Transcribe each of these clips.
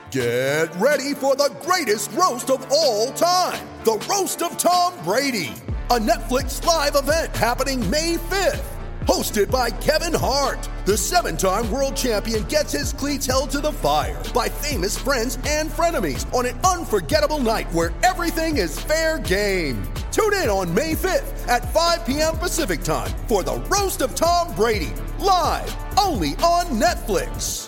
Get ready for the greatest roast of all time, the Roast of Tom Brady, a Netflix live event happening May 5th. Hosted by Kevin Hart, the 7-time world champion gets his cleats held to the fire by famous friends and frenemies on an unforgettable night where everything is fair game. Tune in on May 5th at 5 p.m. Pacific time for the Roast of Tom Brady, live only on Netflix.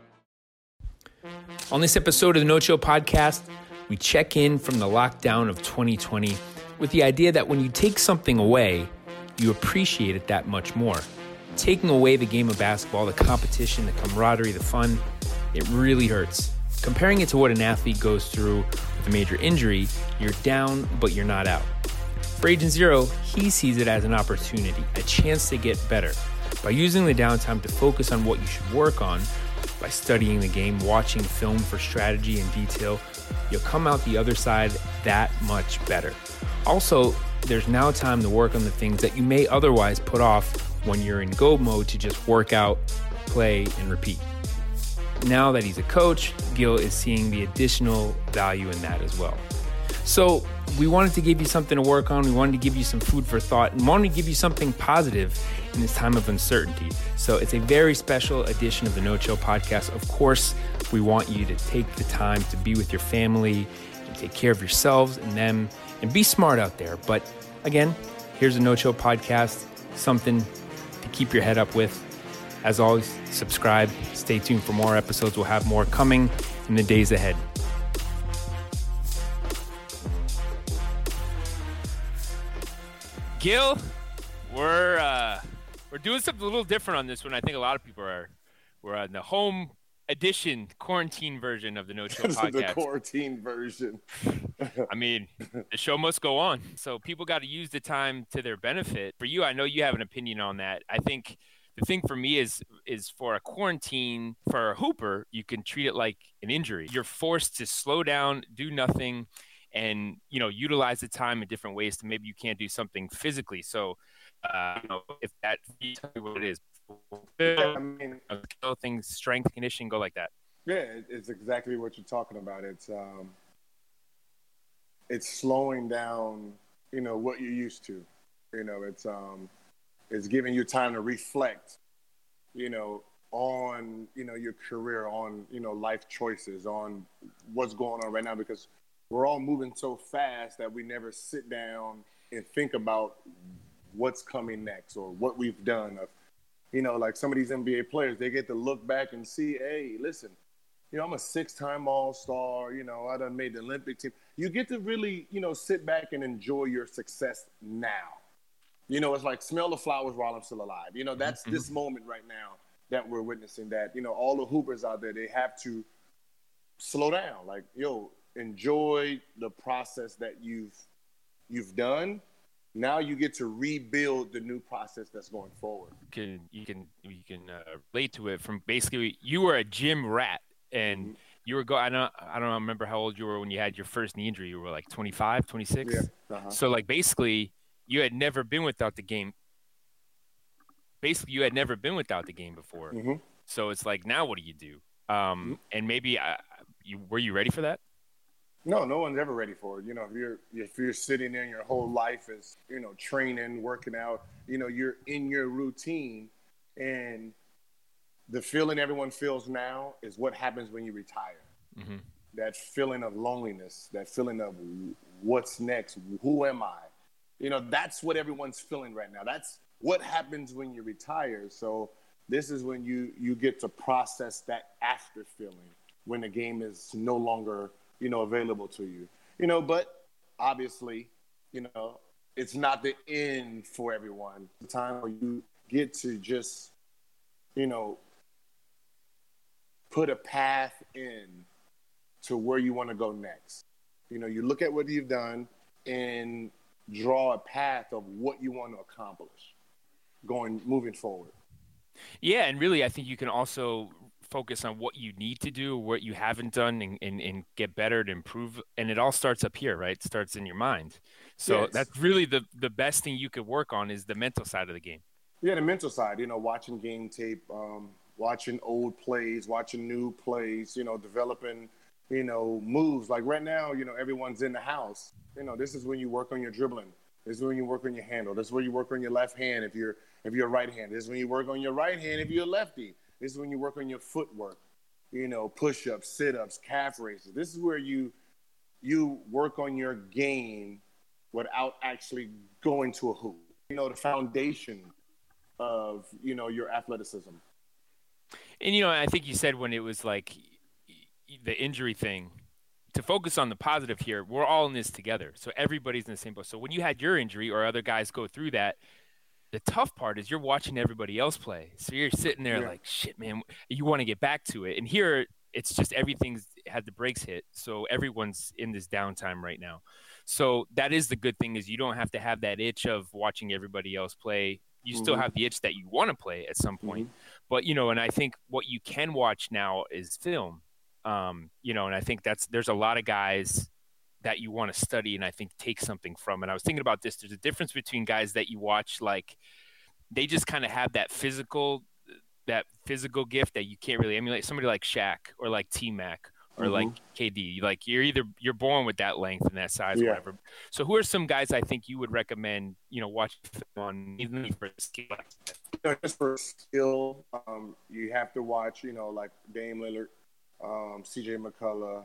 On this episode of the No Chill Podcast, we check in from the lockdown of 2020 with the idea that when you take something away, you appreciate it that much more. Taking away the game of basketball, the competition, the camaraderie, the fun, it really hurts. Comparing it to what an athlete goes through with a major injury, you're down, but you're not out. For Agent Zero, he sees it as an opportunity, a chance to get better. By using the downtime to focus on what you should work on, by studying the game, watching film for strategy and detail, you'll come out the other side that much better. Also, there's now time to work on the things that you may otherwise put off when you're in go mode to just work out, play, and repeat. Now that he's a coach, Gil is seeing the additional value in that as well. So we wanted to give you something to work on. We wanted to give you some food for thought and wanted to give you something positive in this time of uncertainty. So it's a very special edition of the No Chill Podcast. Of course, we want you to take the time to be with your family and take care of yourselves and them and be smart out there. But again, here's a No Chill Podcast, something to keep your head up with. As always, subscribe, stay tuned for more episodes. We'll have more coming in the days ahead. Gil, we're doing something a little different on this one. I think a lot of people are. We're on the home edition, quarantine version of the No Chill Podcast. The quarantine version. I mean, the show must go on. So people got to use the time to their benefit. For you, I know you have an opinion on that. I think the thing for me is for a quarantine, for a hooper, you can treat it like an injury. You're forced to slow down, do nothing, and, utilize the time in different ways to maybe you can't do something physically. So, if that, tell me what it is. Things, strength, conditioning, go like that. Yeah, it's exactly what you're talking about. It's slowing down, what you're used to. It's giving you time to reflect, on, your career, on, life choices, on what's going on right now, because we're all moving so fast that we never sit down and think about what's coming next or what we've done. Like some of these NBA players, they get to look back and see, hey, listen, I'm a 6-time All-Star. I done made the Olympic team. You get to really, sit back and enjoy your success now. It's like smell the flowers while I'm still alive. That's this moment right now that we're witnessing that, all the hoopers out there, they have to slow down. Like, enjoy the process that you've done. Now you get to rebuild the new process that's going forward. You can relate to it from basically you were a gym rat and you were I don't remember how old you were when you had your first knee injury. You were like 25, 26. Yeah. Uh-huh. So like basically you had never been without the game. Basically you had never been without the game before. Mm-hmm. So it's like, now what do you do? And maybe were you ready for that? No one's ever ready for it. If you're sitting there and your whole life is, training, working out, you're in your routine, and the feeling everyone feels now is what happens when you retire. Mm-hmm. That feeling of loneliness, that feeling of what's next, who am I? That's what everyone's feeling right now. That's what happens when you retire. So this is when you get to process that after feeling, when the game is no longer available to you, but obviously, it's not the end for everyone. The time where you get to just, put a path in to where you want to go next. You look at what you've done and draw a path of what you want to accomplish moving forward. Yeah. And really, I think you can also focus on what you need to do, what you haven't done, and get better to improve. And it all starts up here, right? It starts in your mind. So yes. That's really the best thing you could work on is the mental side of the game. Yeah, the mental side, watching game tape, watching old plays, watching new plays, developing, moves. Like right now, everyone's in the house. This is when you work on your dribbling. This is when you work on your handle. This is where you work on your left hand if you're right hand. This is when you work on your right hand if you're a lefty. This is when you work on your footwork. Push-ups, sit-ups, calf raises. This is where you work on your game without actually going to a hoop. The foundation of, your athleticism. And, I think you said when it was like the injury thing, to focus on the positive here, we're all in this together. So everybody's in the same boat. So when you had your injury or other guys go through that, the tough part is you're watching everybody else play. So you're sitting there like, shit, man, you want to get back to it. And here it's just everything's had the brakes hit. So everyone's in this downtime right now. So that is the good thing, is you don't have to have that itch of watching everybody else play. You still have the itch that you want to play at some point. But, and I think what you can watch now is film. And I think there's a lot of guys that you want to study and I think take something from. And I was thinking about this. There's a difference between guys that you watch, like they just kind of have that physical gift that you can't really emulate. Somebody like Shaq or like T-Mac or like KD, like you're born with that length and that size, or whatever. So who are some guys I think you would recommend, watch on even for skill? Just for skill, you have to watch, like Dame Lillard, CJ McCullough,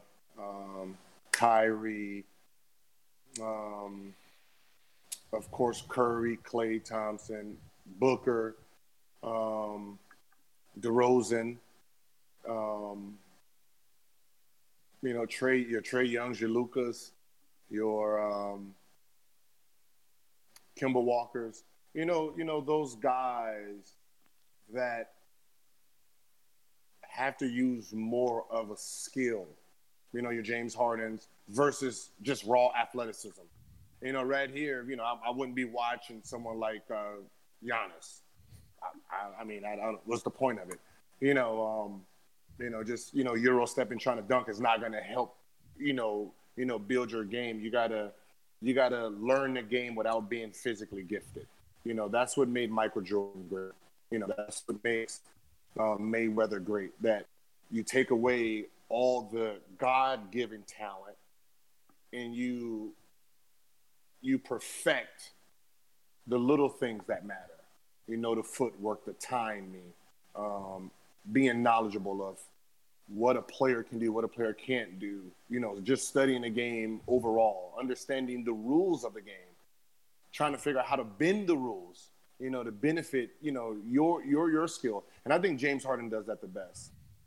Kyrie, of course, Curry, Klay Thompson, Booker, DeRozan, your Trae Youngs, your Lucas, your Kemba Walkers, those guys that have to use more of a skill, your James Hardens versus just raw athleticism. Right here, I wouldn't be watching someone like Giannis. I don't, what's the point of it? Just Euro stepping, trying to dunk is not going to help, build your game. You gotta learn the game without being physically gifted. That's what made Michael Jordan great. That's what makes Mayweather great. That you take away all the God-given talent and you perfect the little things that matter. The footwork, the timing, being knowledgeable of what a player can do, what a player can't do. Just studying the game overall, understanding the rules of the game, trying to figure out how to bend the rules, to benefit, your skill. And I think James Harden does that the best.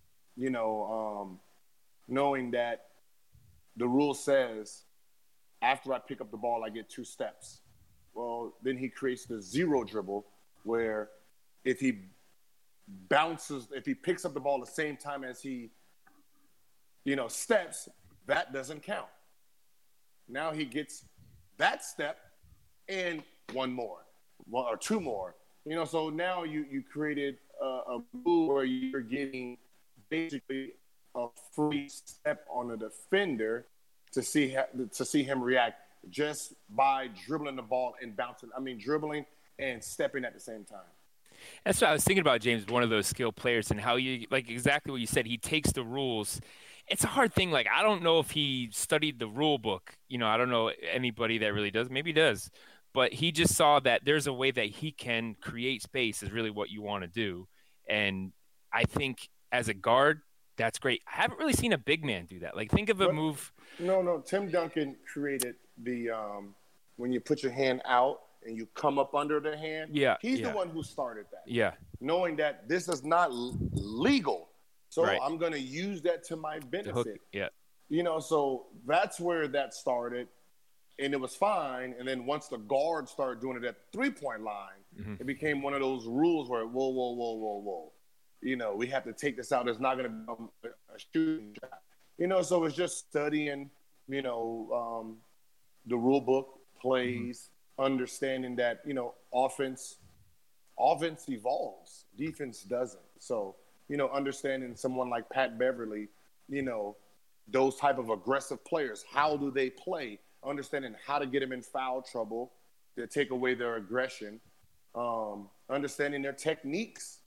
Knowing that the rule says after I pick up the ball, I get 2 steps. Well, then he creates the zero dribble where if he picks up the ball at the same time as he, steps, that doesn't count. Now he gets that step and 1 more, or 2 more. So now you created a move where you're getting basically a free step on a defender to see him react just by dribbling the ball and bouncing. Dribbling and stepping at the same time. That's what I was thinking about, James, one of those skilled players, and how you, like exactly what you said, he takes the rules. It's a hard thing. Like, I don't know if he studied the rule book. I don't know anybody that really does. Maybe he does. But he just saw that there's a way that he can create space is really what you want to do. And I think as a guard, that's great. I haven't really seen a big man do that. Like, think of a move. No. Tim Duncan created the when you put your hand out and you come up under the hand. Yeah. He's the one who started that. Yeah. Knowing that this is not legal. So I'm going to use that to my benefit. Yeah. So that's where that started. And it was fine. And then once the guard started doing it at the 3-point line, it became one of those rules where, whoa. We have to take this out. It's not going to become a shooting shot. So it's just studying, the rule book, plays, understanding that, offense evolves, defense doesn't. So, understanding someone like Pat Beverly, those type of aggressive players, how do they play? Understanding how to get them in foul trouble to take away their aggression, understanding their techniques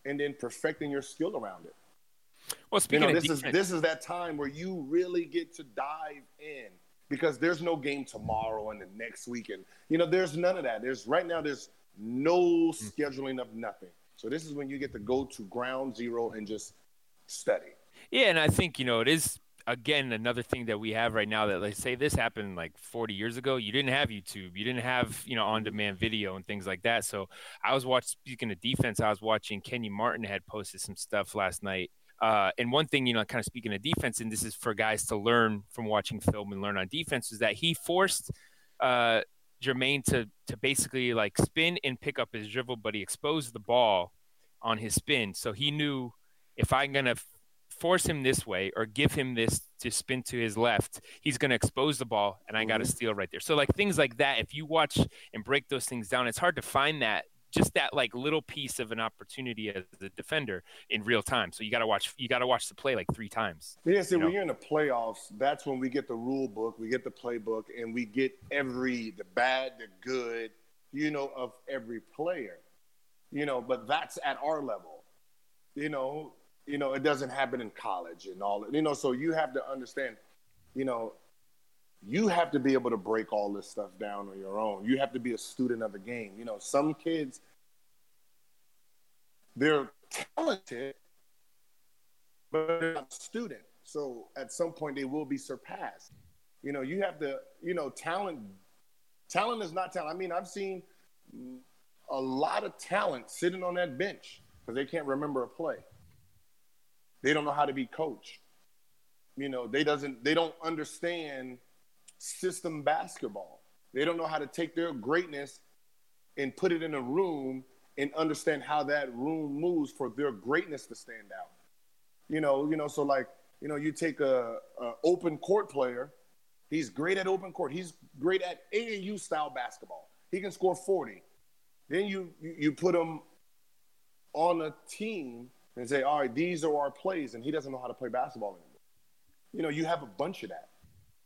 and then perfecting your skill around it. Well, speaking of this is that time where you really get to dive in, because there's no game tomorrow and the next week, and there's none of that. There's no scheduling of nothing. So this is when you get to go to ground zero and just study. Yeah, and I think it is, again, another thing that we have right now that, like, say this happened like 40 years ago. You didn't have YouTube. You didn't have, on-demand video and things like that. So I was speaking of defense, I was watching Kenny Martin had posted some stuff last night. And one thing, kind of speaking of defense, and this is for guys to learn from watching film and learn on defense, is that he forced Jermaine to basically like spin and pick up his dribble, but he exposed the ball on his spin. So he knew, if I'm going to force him this way or give him this to spin to his left, he's going to expose the ball and I got to steal right there. So like things like that, if you watch and break those things down, it's hard to find just that like little piece of an opportunity as a defender in real time. So you got to watch the play like 3 times. Yeah, see, when you're in the playoffs, that's when we get the rule book, we get the playbook, and we get the bad, the good, of every player. But that's at our level. It doesn't happen in college and all that. So you have to understand, you have to be able to break all this stuff down on your own. You have to be a student of the game. Some kids, they're talented, but they're not student. So at some point they will be surpassed. You have to, talent is not talent. I mean, I've seen a lot of talent sitting on that bench because they can't remember a play. They don't know how to be coached. They don't understand system basketball. They don't know how to take their greatness and put it in a room and understand how that room moves for their greatness to stand out. So like, you take a open court player, he's great at open court. He's great at AAU style basketball. He can score 40. Then you put him on a team and say, all right, these are our plays, and he doesn't know how to play basketball anymore. You have a bunch of that.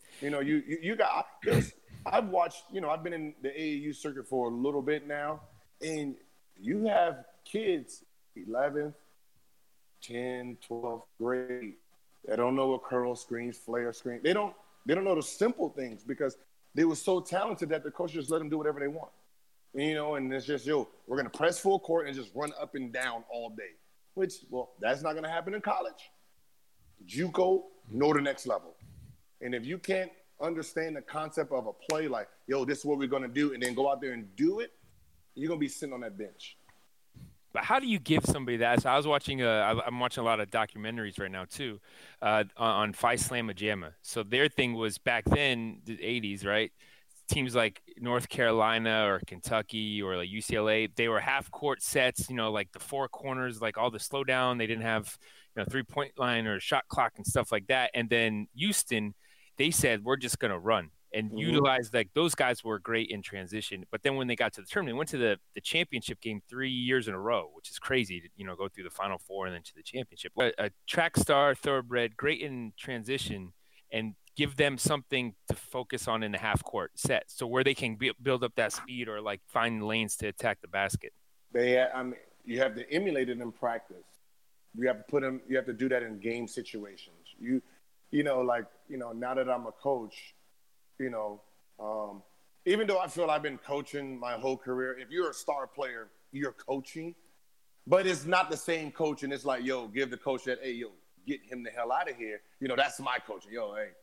I've watched, I've been in the AAU circuit for a little bit now, and you have kids, 11th, 10, 12th grade, that don't know what curl screens, flare screen. They don't know the simple things because they were so talented that the coach just let them do whatever they want. And it's just, we're going to press full court and just run up and down all day. Which, that's not going to happen in college. JUCO, know the next level. And if you can't understand the concept of a play like, this is what we're going to do, and then go out there and do it, you're going to be sitting on that bench. But how do you give somebody that? So I was watching I'm watching a lot of documentaries right now too, on Phi Slamma Jamma. So their thing was back then, the 80s, right? Teams like North Carolina or Kentucky or like UCLA, they were half court sets, like the 4 corners, like all the slowdown. They didn't have, 3-point line or shot clock and stuff like that. And then Houston, they said, we're just going to run and utilize, like, those guys were great in transition. But then when they got to the tournament, went to the championship game 3 years in a row, which is crazy to, go through the Final Four and then to the championship. A track star, thoroughbred, great in transition, and give them something to focus on in the half court set, so where they can build up that speed or like find lanes to attack the basket. You have to emulate it in practice. You have to do that in game situations. Now that I'm a coach, even though I feel I've been coaching my whole career, if you're a star player, you're coaching, but it's not the same coaching. It's like, give the coach that, hey, get him the hell out of here. That's my coaching.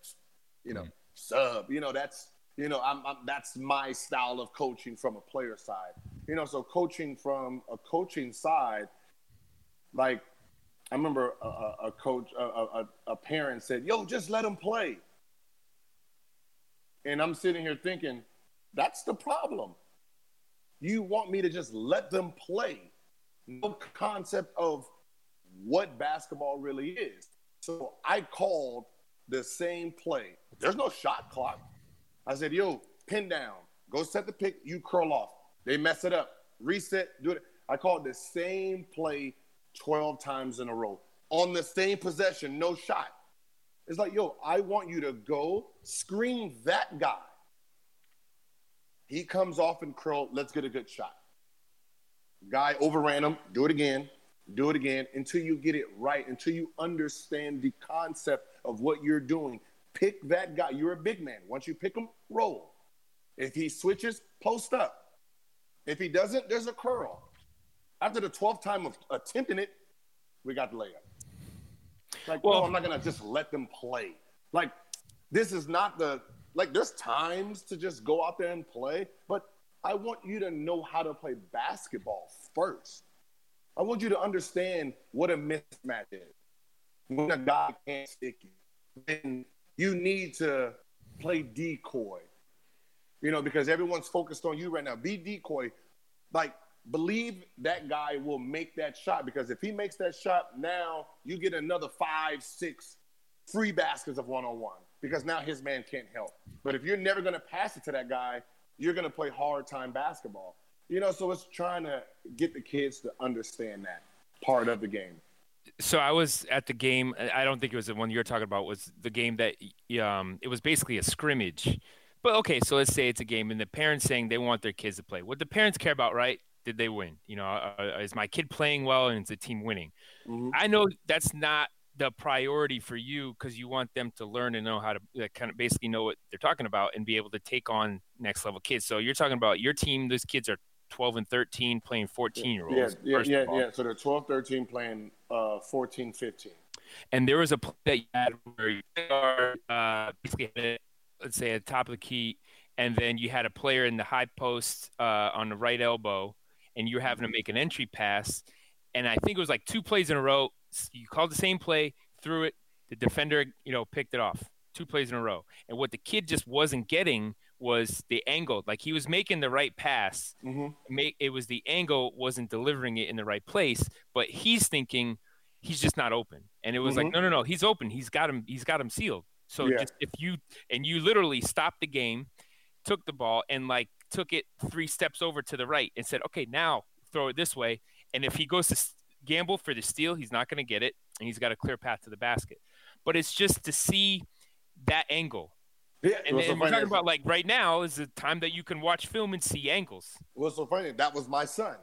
Sub. That's my style of coaching from a player side. So coaching from a coaching side, like I remember a coach, a parent said, just let him play. And I'm sitting here thinking, that's the problem. You want me to just let them play. No concept of what basketball really is. So I called the same play. There's no shot clock. I said, pin down. Go set the pick. You curl off. They mess it up. Reset. Do it. I called the same play 12 times in a row. On the same possession, no shot. It's like, I want you to go screen that guy. He comes off and curl. Let's get a good shot. Guy overran him. Do it again. do it again until you get it right, until you understand the concept of what you're doing. Pick that guy. You're a big man. Once you pick him, roll. If he switches, post up. If he doesn't, there's a curl. After the 12th time of attempting it, we got the layup. Like, well, I'm not going to just let them play. Like, this is not there's times to just go out there and play, but I want you to know how to play basketball first. I want you to understand what a mismatch is. When a guy can't stick you, then you need to play decoy. Because everyone's focused on you right now. Be decoy. Like, believe that guy will make that shot, because if he makes that shot, now you get another 5, 6 free baskets of one-on-one, because now his man can't help. But if you're never going to pass it to that guy, you're going to play hard-time basketball. So it's trying to get the kids to understand that part of the game. So I was at the game. I don't think it was the one you're talking about. Was the game that it was basically a scrimmage. But okay, so let's say it's a game, and the parents saying they want their kids to play. What the parents care about, right? Did they win? Is my kid playing well, and is the team winning? Mm-hmm. I know that's not the priority for you, because you want them to learn and know how to kind of basically know what they're talking about and be able to take on next level kids. So you're talking about your team. Those kids are 12 and 13 playing 14-year-olds. Yeah. So they're 12, 13 playing 14, 15. And there was a play that you had where you basically had it, let's say, at the top of the key, and then you had a player in the high post on the right elbow, and you were having to make an entry pass. And I think it was like 2 plays in a row. You called the same play, threw it, the defender, picked it off. 2 plays in a row. And what the kid just wasn't getting was the angle. Like, he was making the right pass. Mm-hmm. It was the angle wasn't delivering it in the right place, but he's thinking he's just not open. And it was like, no, he's open. He's got him sealed. So just you literally stopped the game, took the ball, and took it 3 steps over to the right and said, okay, now throw it this way. And if he goes to gamble for the steal, he's not going to get it, and he's got a clear path to the basket. But it's just to see that angle. Yeah, and we're talking about, right now is the time that you can watch film and see angles. What's so funny, that was my son.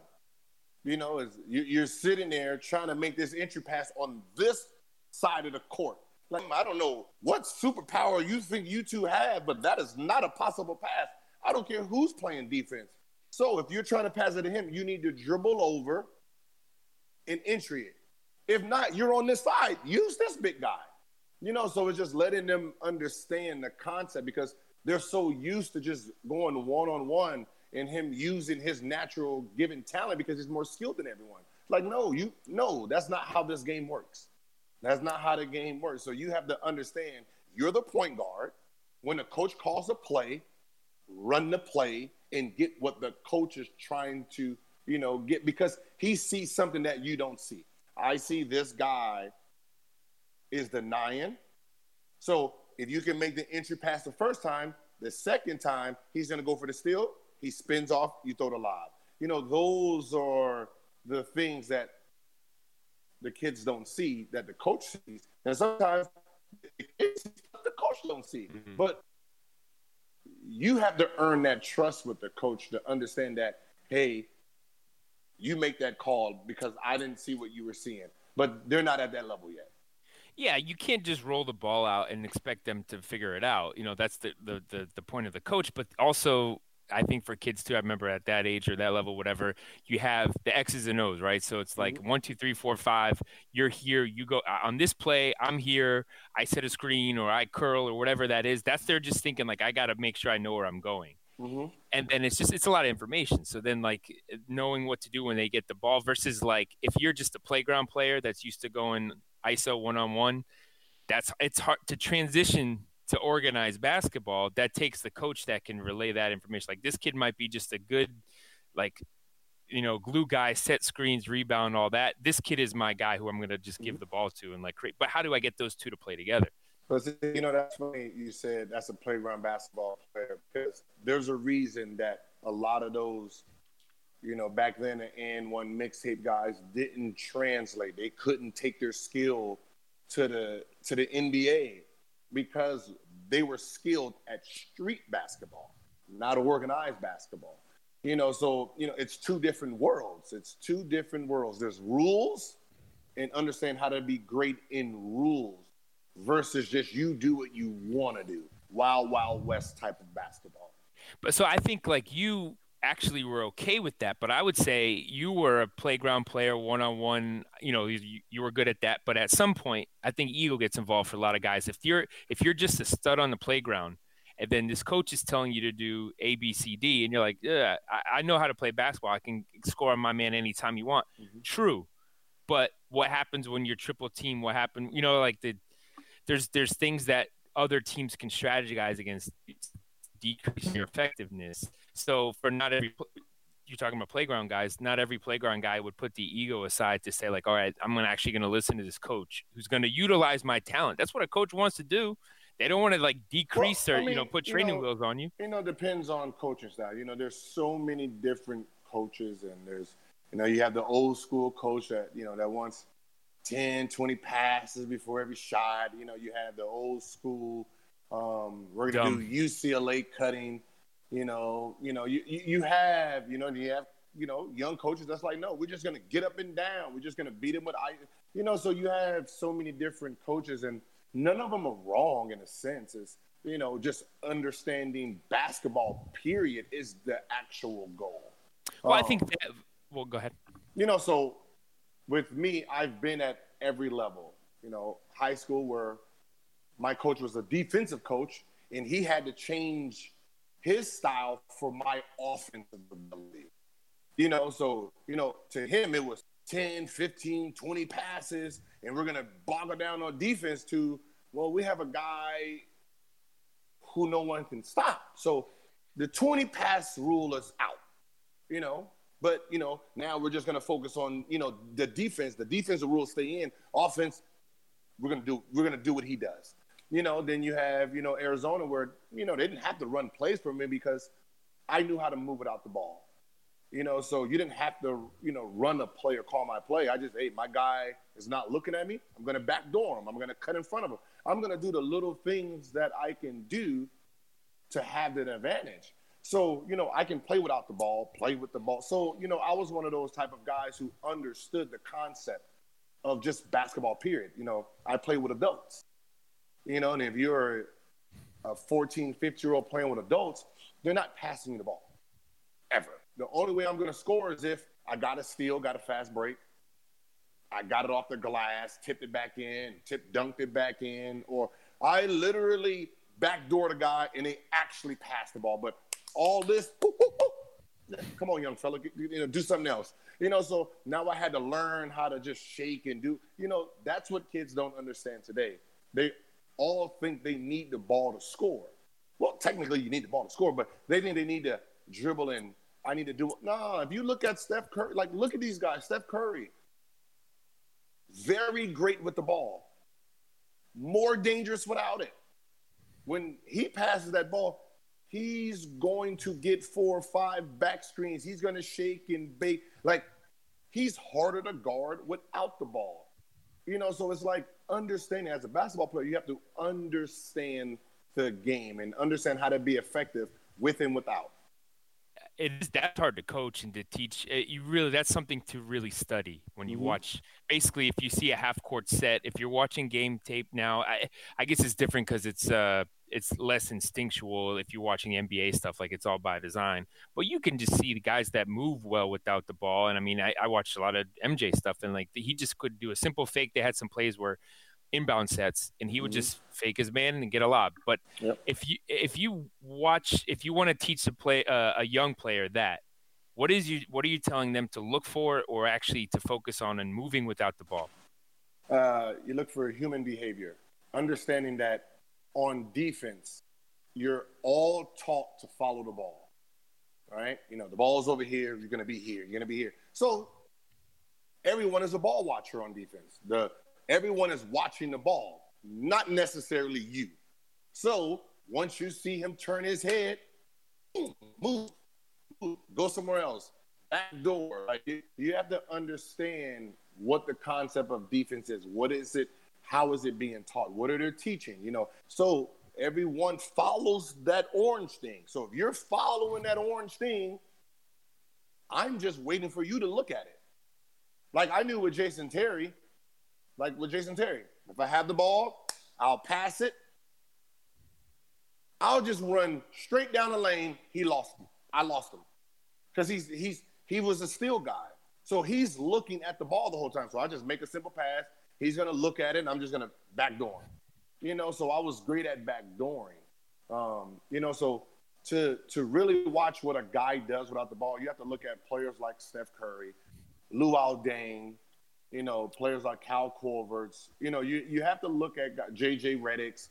You're sitting there trying to make this entry pass on this side of the court. I don't know what superpower you think you two have, but that is not a possible pass. I don't care who's playing defense. So if you're trying to pass it to him, you need to dribble over and entry it. If not, you're on this side. Use this big guy. So it's just letting them understand the concept, because they're so used to just going one-on-one and him using his natural given talent because he's more skilled than everyone. No, that's not how this game works. That's not how the game works. So you have to understand, you're the point guard. When the coach calls a play, run the play and get what the coach is trying to, get, because he sees something that you don't see. I see this guy is denying. So if you can make the entry pass the first time, the second time, he's going to go for the steal. He spins off, you throw the lob. Those are the things that the kids don't see that the coach sees. And sometimes the kids see what the coach don't see. Mm-hmm. But you have to earn that trust with the coach to understand that, hey, you make that call because I didn't see what you were seeing. But they're not at that level yet. Yeah, you can't just roll the ball out and expect them to figure it out. That's the point of the coach. But also, I think for kids too, I remember at that age or that level, whatever, you have the X's and O's, right? So it's like 1, 2, 3, 4, 5. You're here. You go on this play. I'm here. I set a screen or I curl or whatever that is. They're just thinking I got to make sure I know where I'm going. Mm-hmm. And then it's a lot of information. So then knowing what to do when they get the ball versus if you're just a playground player that's used to going ISO one-on-one, it's hard to transition to organized basketball. That takes the coach that can relay that information. This kid might be just a good, glue guy, set screens, rebound, all that. This kid is my guy who I'm going to just give the ball to and create. But how do I get those two to play together? But that's funny you said that's a playground basketball player, because there's a reason that a lot of those, back then the N1 mixtape guys didn't translate. They couldn't take their skill to the NBA because they were skilled at street basketball, not organized basketball. So it's two different worlds. There's rules and understand how to be great in rules versus just you do what you want to do. Wild, Wild West type of basketball. But so I think like you actually were okay with that, but I would say you were a playground player, one-on-one, you were good at that. But at some point, I think ego gets involved for a lot of guys. If you're just a stud on the playground, and then this coach is telling you to do A, B, C, D, and you're like, yeah, I know how to play basketball. I can score on my man anytime you want. Mm-hmm. True. But what happens when you're triple team? What happened? There's things that other teams can strategize against, decreasing your effectiveness. So for you're talking about playground guys, not every playground guy would put the ego aside to say like, all right, I'm actually going to listen to this coach who's going to utilize my talent. That's what a coach wants to do. They don't want to like decrease put training wheels on you. Depends on coaching style. There's so many different coaches, and there's, you have the old school coach that, that wants 10, 20 passes before every shot. You have the old school, we're going to do UCLA cutting. You have young coaches that's like, no, we're just going to get up and down. We're just going to beat them with so you have so many different coaches, and none of them are wrong in a sense. It's, just understanding basketball, period, is the actual goal. Well, I think that – well, go ahead. So with me, I've been at every level. High school where my coach was a defensive coach, and he had to change his style for my offensive ability. So, to him, it was 10, 15, 20 passes, and we're going to boggle down on defense to, well, we have a guy who no one can stop. So the 20 pass rule is out, but, now we're just going to focus on, the defense. The defensive rules stay in. Offense, we're going to do what he does. Then you have, Arizona where, they didn't have to run plays for me because I knew how to move without the ball. So you didn't have to, run a play or call my play. I just, hey, my guy is not looking at me. I'm going to backdoor him. I'm going to cut in front of him. I'm going to do the little things that I can do to have that advantage. So, I can play without the ball, play with the ball. So, I was one of those type of guys who understood the concept of just basketball, period. I play with adults, and if you're a 14, 15-year-old playing with adults, they're not passing you the ball ever. The only way I'm going to score is if I got a steal, got a fast break, I got it off the glass, tipped it back in, dunked it back in, or I literally backdoor the guy and they actually passed the ball. But all this, come on, young fella, do something else. So now I had to learn how to just shake and do, that's what kids don't understand today. They all think they need the ball to score. Well, technically you need the ball to score, but they think they need to dribble and I need to do it. No, if you look at Steph Curry, look at these guys. Steph Curry, very great with the ball, more dangerous without it. When he passes that ball, he's going to get 4 or 5 back screens. He's going to shake and bake. He's harder to guard without the ball. So it's like understanding as a basketball player, you have to understand the game and understand how to be effective with and without. That's hard to coach and to teach. That's something to really study when you watch. Basically, if you see a half court set, if you're watching game tape now, I guess it's different because it's less instinctual. If you're watching NBA stuff, it's all by design. But you can just see the guys that move well without the ball. And I mean, I watched a lot of MJ stuff, and he just could do a simple fake. They had some plays where inbound sets, and he would just fake his man and get a lob. But if you want to teach a young player that, what are you telling them to look for, or actually to focus on and moving without the ball? You look for human behavior, understanding that on defense, you're all taught to follow the ball. All right, the ball's over here. You're going to be here. You're going to be here. So everyone is a ball watcher on defense. Everyone is watching the ball, not necessarily you. So once you see him turn his head, move, go somewhere else, back door. You have to understand what the concept of defense is. What is it? How is it being taught? What are they teaching? So everyone follows that orange thing. So if you're following that orange thing, I'm just waiting for you to look at it. I knew with Jason Terry, like with Jason Terry. If I have the ball, I'll pass it. I'll just run straight down the lane. He lost me. I lost him because he was a steal guy. So he's looking at the ball the whole time. So I just make a simple pass. He's going to look at it, and I'm just going to backdoor him. You know, so I was great at backdooring. You know, so to really watch what a guy does without the ball, you have to look at players like Steph Curry, Luol Deng, you know, players like Cal Corverts. You know, you have to look at J.J. Redick's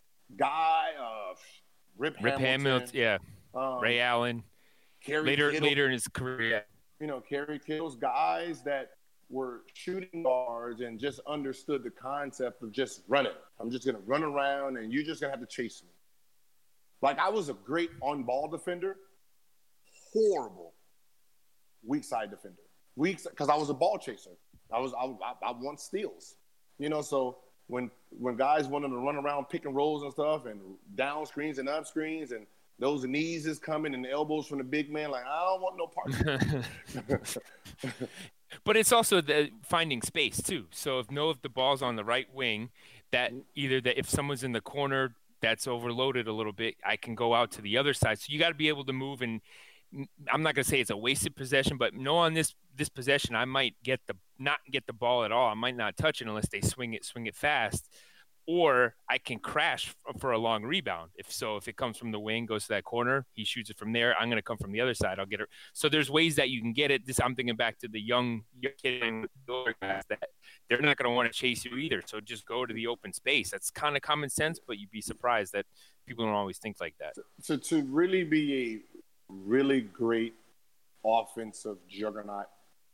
Rip Hamilton, yeah, Ray Allen. Later in his career. You know, Kerry Kittle's guys that were shooting guards and just understood the concept of just running. I'm just going to run around and you're just going to have to chase me. Like, I was a great on-ball defender, horrible weak side defender. Because I was a ball chaser. I want steals. You know, so when guys wanted to run around pick and rolls and stuff and down screens and up screens and those knees is coming and the elbows from the big man, like, I don't want no part of it. But it's also the finding space too. So if the ball's on the right wing, that if someone's in the corner that's overloaded a little bit, I can go out to the other side. So you got to be able to move. And I'm not going to say it's a wasted possession, but on this possession, I might not get the ball at all. I might not touch it unless they swing it fast. Or I can crash for a long rebound. If it comes from the wing, goes to that corner, he shoots it from there. I'm going to come from the other side. I'll get it. So there's ways that you can get it. I'm thinking back to the young kid guys that they're not going to want to chase you either. So just go to the open space. That's kind of common sense, but you'd be surprised that people don't always think like that. So to really be a really great offensive juggernaut,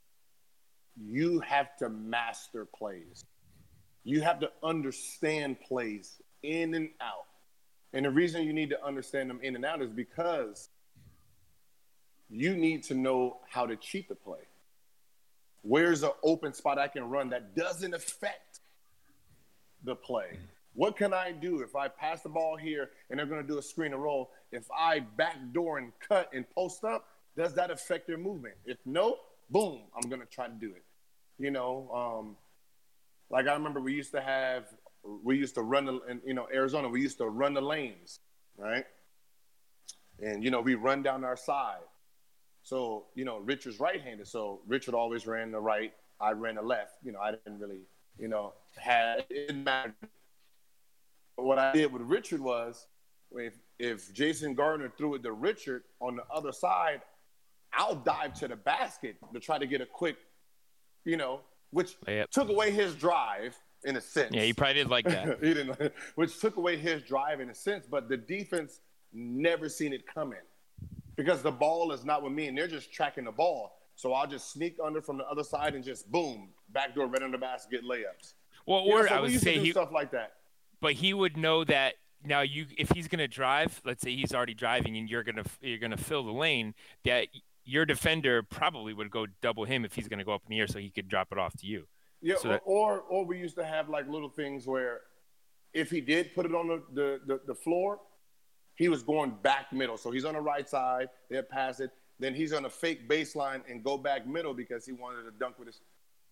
you have to master plays. You have to understand plays in and out. And the reason you need to understand them in and out is because you need to know how to cheat the play. Where's an open spot I can run that doesn't affect the play? What can I do if I pass the ball here and they're going to do a screen and roll? If I backdoor and cut and post up, does that affect their movement? If no, boom, I'm going to try to do it. You know, like I remember we used to run Arizona, we used to run the lanes, right? And, you know, we run down our side. So, you know, Richard's right-handed. So Richard always ran the right. I ran the left. You know, I didn't really, you know, it didn't matter. But what I did with Richard was if Jason Gardner threw it to Richard on the other side, I'll dive to the basket to try to get a quick, you know, which took away his drive in a sense. Yeah, he probably did like that. Which took away his drive in a sense, but the defense never seen it coming because the ball is not with me and they're just tracking the ball. So I'll just sneak under from the other side and just boom, backdoor right under the basket, get layups. Well, or I would say stuff like that. But he would know that now if he's going to drive, let's say he's already driving and you're going to fill the lane, that your defender probably would go double him if he's going to go up in the air so he could drop it off to you. Yeah, so or we used to have like little things where if he did put it on the floor, he was going back middle. So he's on the right side, they'll pass it, then he's on a fake baseline and go back middle because he wanted to dunk with his.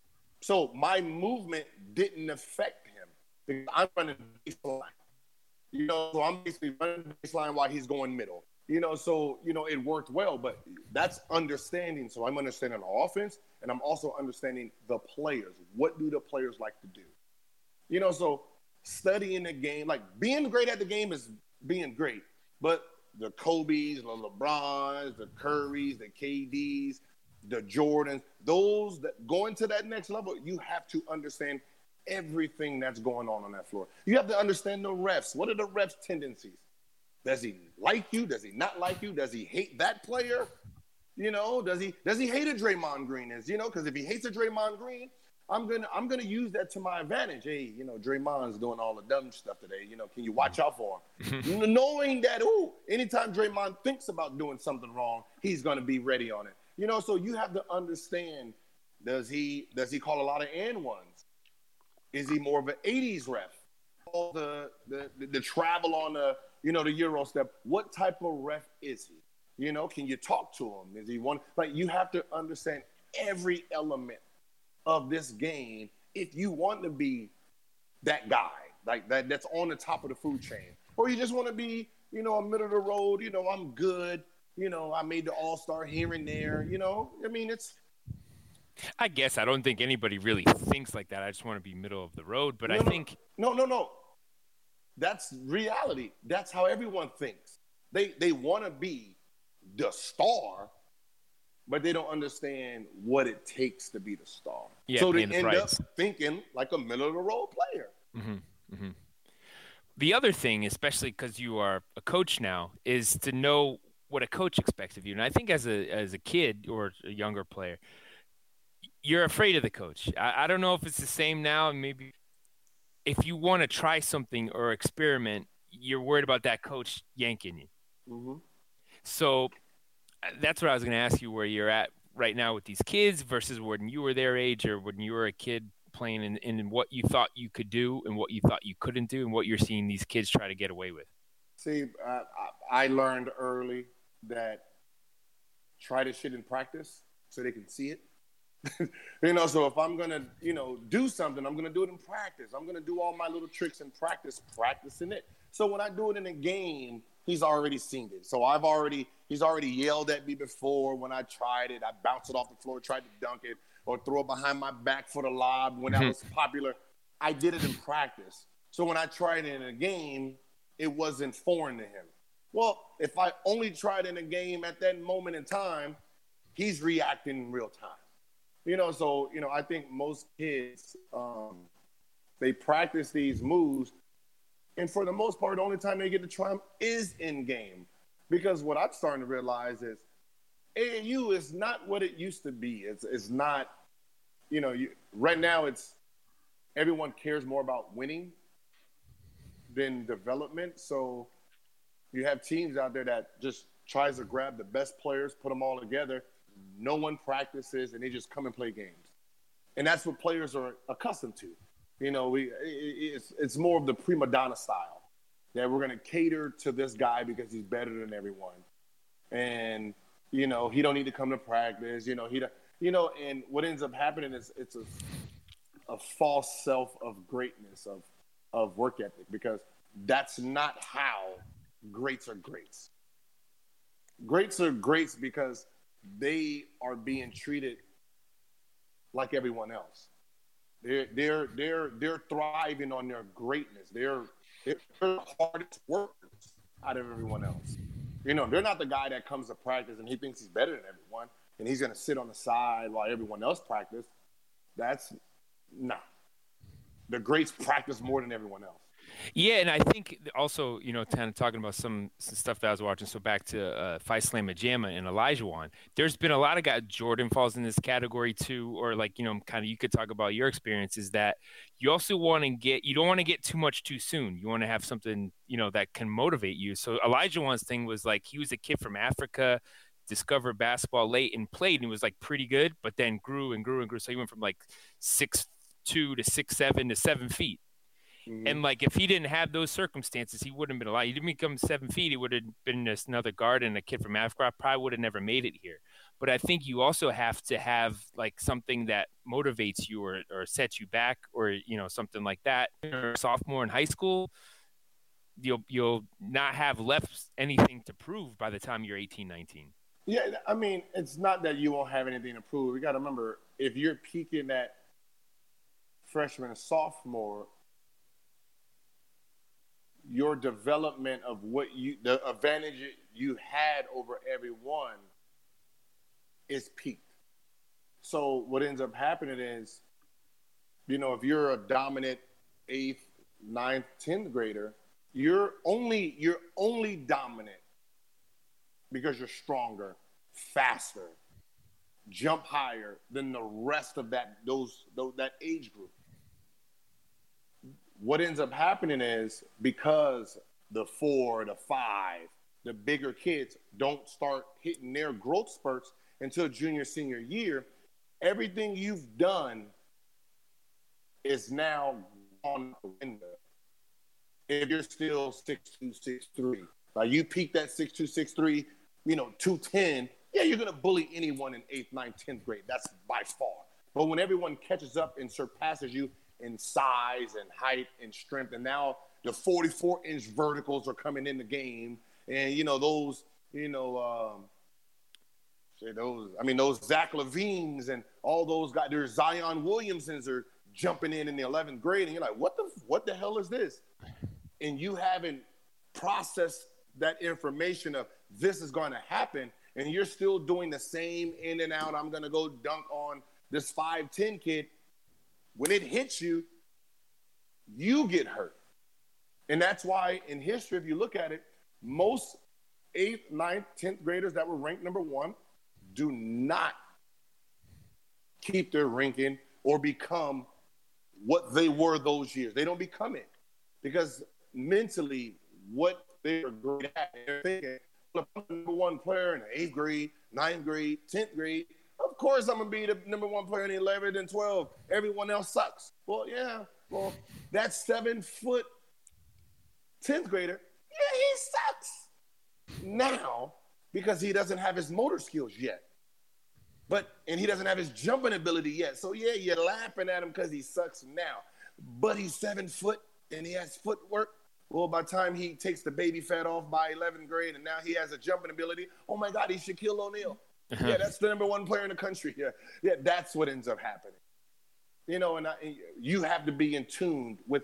So my movement didn't affect him because I'm running baseline. You know, so I'm basically running baseline while he's going middle. You know, so, you know, it worked well, but that's understanding. So I'm understanding the offense, and I'm also understanding the players. What do the players like to do? You know, so studying the game, like being great at the game is being great, but the Kobe's, the LeBrons, the Currys, the KDs, the Jordans, those that going to that next level, you have to understand everything that's going on that floor. You have to understand the refs. What are the refs' tendencies? Does he like you? Does he not like you? Does he hate that player? You know, does he hate a Draymond Green? You know, because if he hates a Draymond Green, I'm gonna use that to my advantage. Hey, you know, Draymond's doing all the dumb stuff today. You know, can you watch out for him? Knowing that, anytime Draymond thinks about doing something wrong, he's gonna be ready on it. You know, so you have to understand. Does he call a lot of and ones? Is he more of an 80s ref? All the travel on the the Euro step. What type of ref is he? You know, can you talk to him? Is he one? Like, you have to understand every element of this game if you want to be that guy, like that's on the top of the food chain. Or you just want to be, you know, a middle of the road, you know, I'm good, you know, I made the All-Star here and there, you know. I mean, I guess I don't think anybody really thinks like that. I just want to be middle of the road, but I think no. That's reality. That's how everyone thinks. They want to be the star, but they don't understand what it takes to be the star. Yeah, so they end up thinking like a middle of the road player. Mm-hmm. Mm-hmm. The other thing, especially because you are a coach now, is to know what a coach expects of you. And I think as a kid or a younger player, you're afraid of the coach. I don't know if it's the same now. Maybe if you want to try something or experiment, you're worried about that coach yanking you. Mm-hmm. So that's what I was going to ask you, where you're at right now with these kids versus when you were their age or when you were a kid playing in what you thought you could do and what you thought you couldn't do and what you're seeing these kids try to get away with. See, I learned early that try the shit in practice so they can see it. You know, so if I'm going to, you know, do something, I'm going to do it in practice. I'm going to do all my little tricks in practice, practicing it. So when I do it in a game, he's already seen it. So he's already yelled at me before when I tried it. I bounced it off the floor, tried to dunk it, or throw it behind my back for the lob when that was popular. I did it in practice. So when I tried it in a game, it wasn't foreign to him. Well, if I only tried in a game at that moment in time, he's reacting in real time. You know, so, you know, I think most kids, they practice these moves. And for the most part, the only time they get to try them is in game. Because what I'm starting to realize is AAU is not what it used to be. It's not, you know, right now it's everyone cares more about winning than development. So you have teams out there that just tries to grab the best players, put them all together. No one practices, and they just come and play games. And that's what players are accustomed to. You know, it's more of the prima donna style, that we're going to cater to this guy because he's better than everyone. And, you know, he don't need to come to practice. And what ends up happening is it's a false self of greatness, of work ethic, because that's not how greats are greats. Greats are greats because they are being treated like everyone else. They're thriving on their greatness. They're the hardest workers out of everyone else. You know, they're not the guy that comes to practice and he thinks he's better than everyone and he's going to sit on the side while everyone else practice. That's nah. The greats practice more than everyone else. Yeah, and I think also, you know, kind of talking about some stuff that I was watching, so back to Phi Slamma Jamma and Olajuwon, there's been a lot of guys, Jordan falls in this category too, or like, you know, kind of you could talk about your experiences that you also want to get, you don't want to get too much too soon. You want to have something, you know, that can motivate you. So Olajuwon's thing was like, he was a kid from Africa, discovered basketball late and played, and he was like pretty good, but then grew and grew and grew. So he went from like 6'2" to 6'7" to 7 feet. And, like, if he didn't have those circumstances, he wouldn't have been alive. He didn't become 7 feet. He would have been just another guard and a kid from Africa. Probably would have never made it here. But I think you also have to have, like, something that motivates you or sets you back or, you know, something like that. You're a sophomore in high school, you'll not have left anything to prove by the time you're 18, 19. Yeah, I mean, it's not that you won't have anything to prove. You got to remember, if you're peaking at freshman and sophomore, your development of the advantage you had over everyone is peaked. So what ends up happening is, you know, if you're a dominant 8th, 9th, 10th grader, you're only dominant because you're stronger, faster, jump higher than the rest of that age group. What ends up happening is, because the 4, the 5, the bigger kids don't start hitting their growth spurts until junior, senior year, everything you've done is now on the window. If you're still 6'2", 6'3", like you peaked at 6'2", 6'3", you know, 210, yeah, you're going to bully anyone in 8th, 9th, 10th grade. That's by far. But when everyone catches up and surpasses you in size and height and strength. And now the 44-inch verticals are coming in the game. And, those Zach LaVines and all those guys, there's Zion Williamsons are jumping in the 11th grade. And you're like, what the hell is this? And you haven't processed that information of this is going to happen. And you're still doing the same in and out. I'm going to go dunk on this 5'10" kid. When it hits you, you get hurt. And that's why in history, if you look at it, most 8th, 9th, 10th graders that were ranked number 1 do not keep their ranking or become what they were those years. They don't become it because mentally what they are great at, they're thinking, well, if I'm the number 1 player in the 8th grade, 9th grade, 10th grade, of course I'm going to be the number 1 player in the 11th and 12th. Everyone else sucks. Well, yeah. Well, that 7-foot 10th grader, yeah, he sucks now because he doesn't have his motor skills yet. And he doesn't have his jumping ability yet. So, yeah, you're laughing at him because he sucks now. But he's 7 foot and he has footwork. Well, by the time he takes the baby fat off by 11th grade and now he has a jumping ability, oh, my God, he's Shaquille O'Neal. Yeah, that's the number 1 player in the country. Yeah, that's what ends up happening. And you have to be in tune with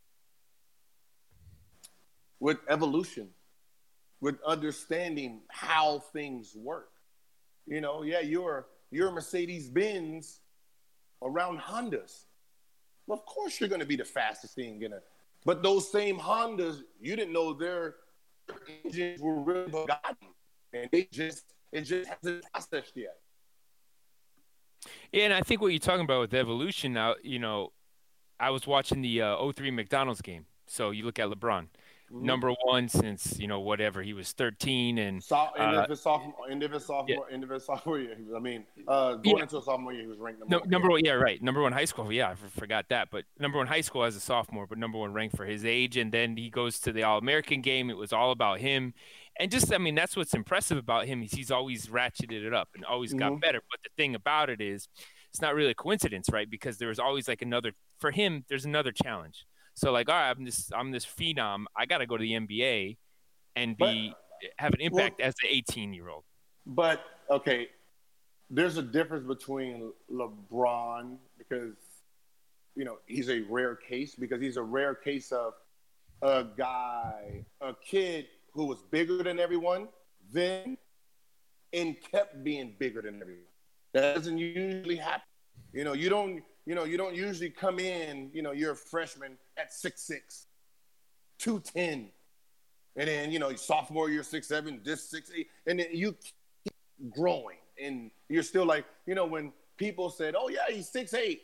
evolution, with understanding how things work. You're a Mercedes-Benz around Hondas. Well, of course you're going to be the fastest thing in it. But those same Hondas, you didn't know their engines were really Bugatti. And it just hasn't processed yet. Yeah, and I think what you're talking about with evolution now, I was watching the 03 McDonald's game. So you look at LeBron. Mm-hmm. Number 1 since whatever he was 13 and end of his sophomore year. Going into a sophomore year, he was ranked number 1. Yeah, right. Number 1 high school. Yeah, I forgot that. But number 1 high school as a sophomore, but number 1 ranked for his age. And then he goes to the All-American game. It was all about him. And that's what's impressive about him. He's always ratcheted it up and always got better. But the thing about it is, it's not really a coincidence, right? Because there was always for him, there's another challenge. So all right, I'm this phenom. I got to go to the NBA and have an impact as an 18-year-old. But okay, there's a difference between LeBron because he's a rare case because he's a rare case of a kid who was bigger than everyone then and kept being bigger than everyone. That doesn't usually happen. You don't usually come in, you're a freshman at 6'6", 210. And then, your sophomore year, 6'7", this 6'8", and then you keep growing. And you're still like, when people said, oh, yeah, he's 6'8",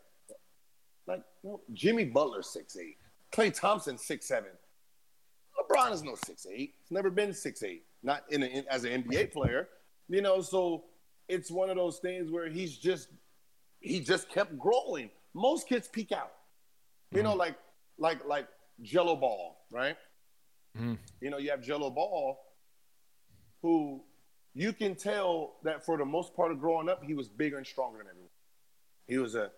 Jimmy Butler's 6'8", Klay Thompson 6'7". LeBron is no 6'8". He's never been 6'8", not as an NBA player. So it's one of those things where he just kept growing. Most kids peak out. Like Jello Ball, right? Mm. You have Jello Ball who you can tell that for the most part of growing up, he was bigger and stronger than everyone. He was a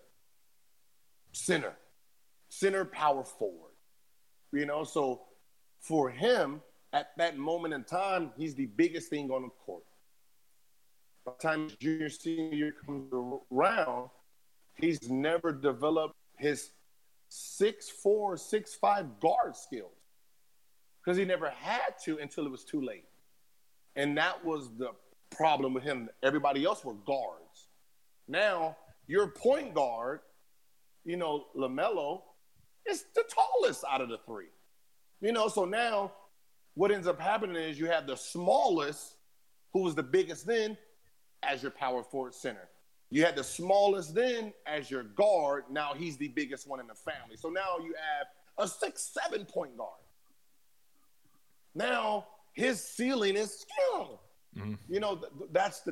center power forward. So for him, at that moment in time, he's the biggest thing on the court. By the time junior, senior year comes around, he's never developed his 6'4", 6'5" guard skills because he never had to until it was too late. And that was the problem with him. Everybody else were guards. Now, your point guard, LaMelo, is the tallest out of the three. So now what ends up happening is you have the smallest, who was the biggest then, as your power forward center. You had the smallest then as your guard. Now he's the biggest one in the family. So now you have a 6'7" point guard. Now his ceiling is skill. Mm-hmm.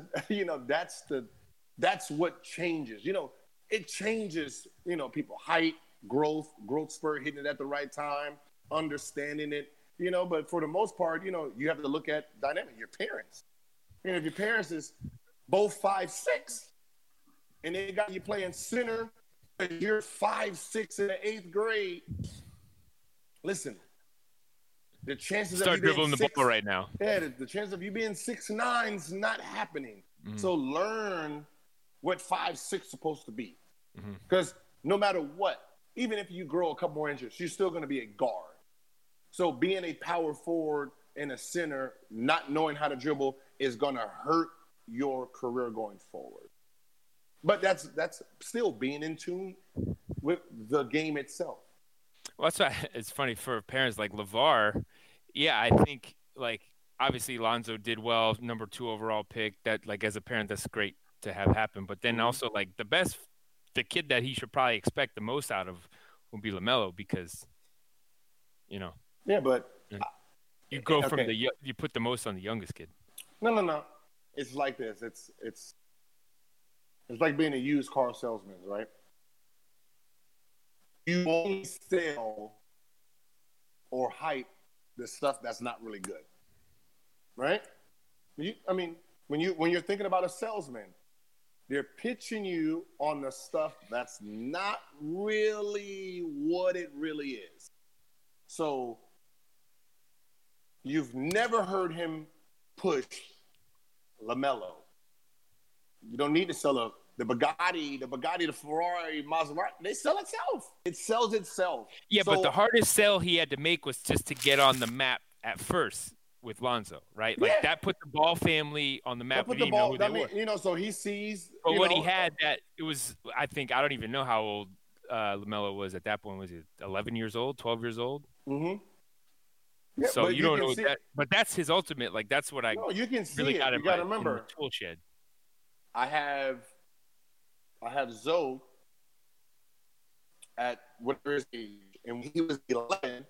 That's what changes. It changes, people height, growth spurt, hitting it at the right time, understanding it, but for the most part, you have to look at dynamic, your parents. If your parents is both 5'6", and they got you playing center you're 5'6" in the 8th grade. Listen, the chances Start of you dribbling being the ball right now. Yeah, the chance of you being 6'9" is not happening. So learn what 5'6" is supposed to be. Because no matter what, even if you grow a couple more inches, you're still going to be a guard. So being a power forward and a center, not knowing how to dribble, is going to hurt your career going forward. But that's still being in tune with the game itself. Well, that's why it's funny for parents like LeVar. Yeah, I think, like, obviously Lonzo did well, number 2 overall pick. That, like, as a parent, that's great to have happen. But then also, like, the kid that he should probably expect the most out of would be LaMelo, because, you know. Yeah, but you go from you put the most on the youngest kid. No. It's like this. It's like being a used car salesman, right? You only sell or hype the stuff that's not really good, right? When you're thinking about a salesman, they're pitching you on the stuff that's not really what it really is. So you've never heard him push LaMelo. You don't need to sell the Bugatti, the Ferrari, Maserati. They sell itself. It sells itself. Yeah, but the hardest sell he had to make was just to get on the map at first with Lonzo, right? Like, that put the Ball family on the map. Put the ball. So he sees. But what he had, that it was. I think, I don't even know how old LaMelo was at that point. Was he 11 years old, 12 years old? Mm-hmm. Yeah, so you don't know that, but that's his ultimate. Like, that's what you can see really it. got You got to remember. In the tool shed. I have Zoe at whatever his age, and when he was 11,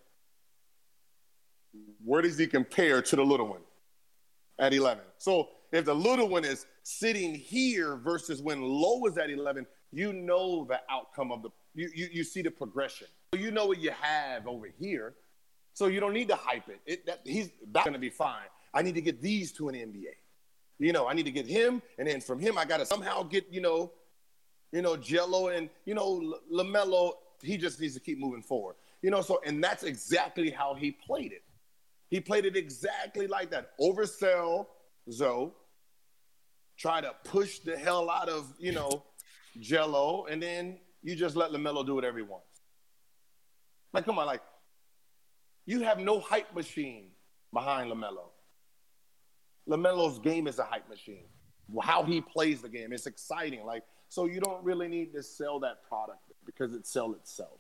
where does he compare to the little one at 11? So if the little one is sitting here versus when Low was at 11, you know the outcome of you see the progression. You know what you have over here, so you don't need to hype it. He's going to be fine. I need to get these two in the NBA. I need to get him, and then from him I got to somehow get Jello and LaMelo. He just needs to keep moving forward. And that's exactly how he played it. He played it exactly like that. Oversell Zoe, try to push the hell out of, Jello, and then you just let LaMelo do whatever he wants. Like, come on, like, you have no hype machine behind LaMelo. LaMelo's game is a hype machine. How he plays the game, it's exciting. Like, so you don't really need to sell that product because it sells itself.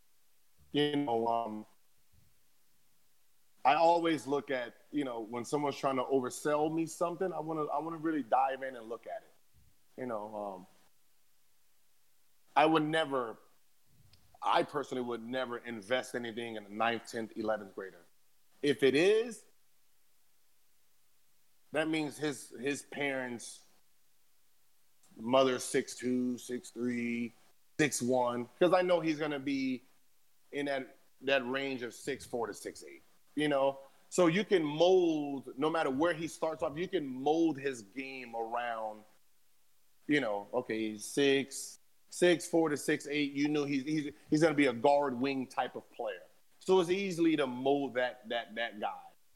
I always look at, when someone's trying to oversell me something, I want to really dive in and look at it. I personally would never invest anything in a 9th, 10th, 11th grader. If it is, that means his parents, mother 6'2", 6'3", 6'1", because I know he's going to be in that range of 6'4" to 6'8". So you can mold, no matter where he starts off, you can mold his game around, okay, he's 6'4" to 6'8". He's going to be a guard wing type of player. So it's easily to mold that guy.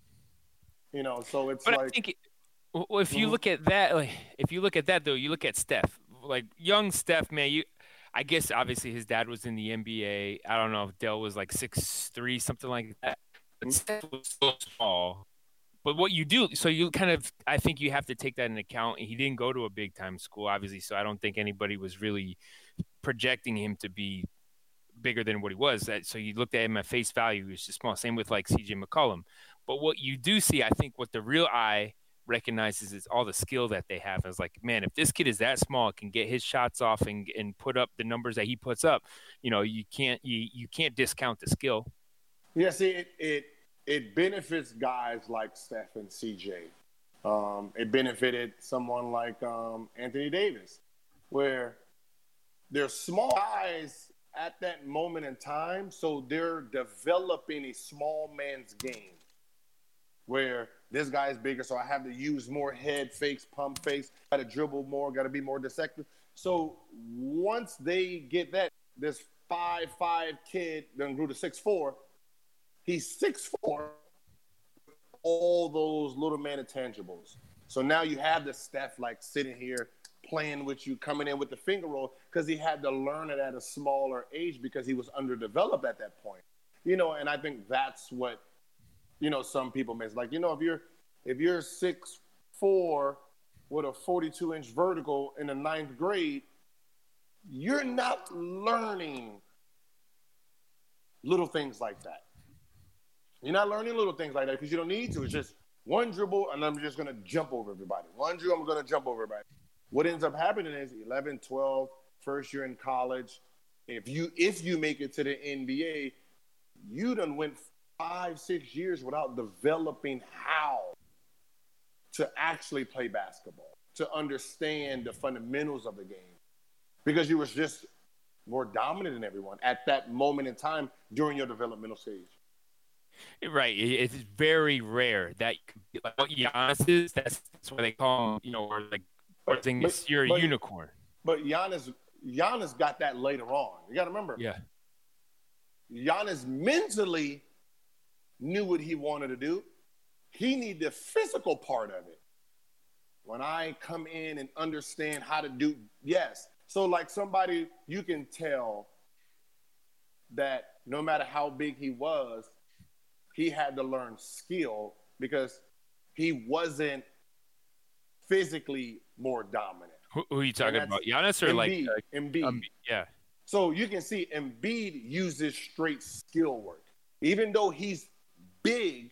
So it's I think if you look at that, though, you look at Steph, like young Steph, man. I guess obviously his dad was in the NBA. I don't know if Dell was like 6'3", something like that. But Steph was so small. But what you do, so you kind of, I think you have to take that into account. He didn't go to a big time school, obviously, so I don't think anybody was really projecting him to be bigger than what he was. So you looked at him at face value, he was just small. Same with like CJ McCollum. But what you do see, I think what the real eye recognizes is all the skill that they have. I was like, man, if this kid is that small, can get his shots off and put up the numbers that he puts up, you can't discount the skill. Yeah, see, it benefits guys like Steph and CJ. It benefited someone like Anthony Davis, where they're small guys at that moment in time, so they're developing a small man's game, where this guy is bigger, so I have to use more head fakes, pump fakes, got to dribble more, got to be more deceptive. So once they get that, this 5'5" kid then grew to 6'4". He's 6'4", all those little man intangibles. So now you have the Steph like sitting here playing with you, coming in with the finger roll, because he had to learn it at a smaller age because he was underdeveloped at that point. And I think that's what, some people miss. Like, if you're 6'4" with a 42-inch vertical in the 9th grade, you're not learning little things like that. You're not learning little things like that because you don't need to. It's just one dribble, and I'm just going to jump over everybody. One dribble, I'm going to jump over everybody. What ends up happening is 11, 12, first year in college, if you make it to the NBA, you done went 5-6 years without developing how to actually play basketball, to understand the fundamentals of the game, because you was just more dominant than everyone at that moment in time during your developmental stage. Right. It's very rare that like what Giannis is. That's what they call him, or like you're a unicorn. But Giannis got that later on. You got to remember. Yeah. Giannis mentally knew what he wanted to do. He needed the physical part of it. When I come in and understand how to do, yes. So like somebody, you can tell that no matter how big he was, he had to learn skill because he wasn't physically more dominant. Who are you talking about? Giannis or Embiid, like Embiid? Yeah. So you can see Embiid uses straight skill work. Even though he's big,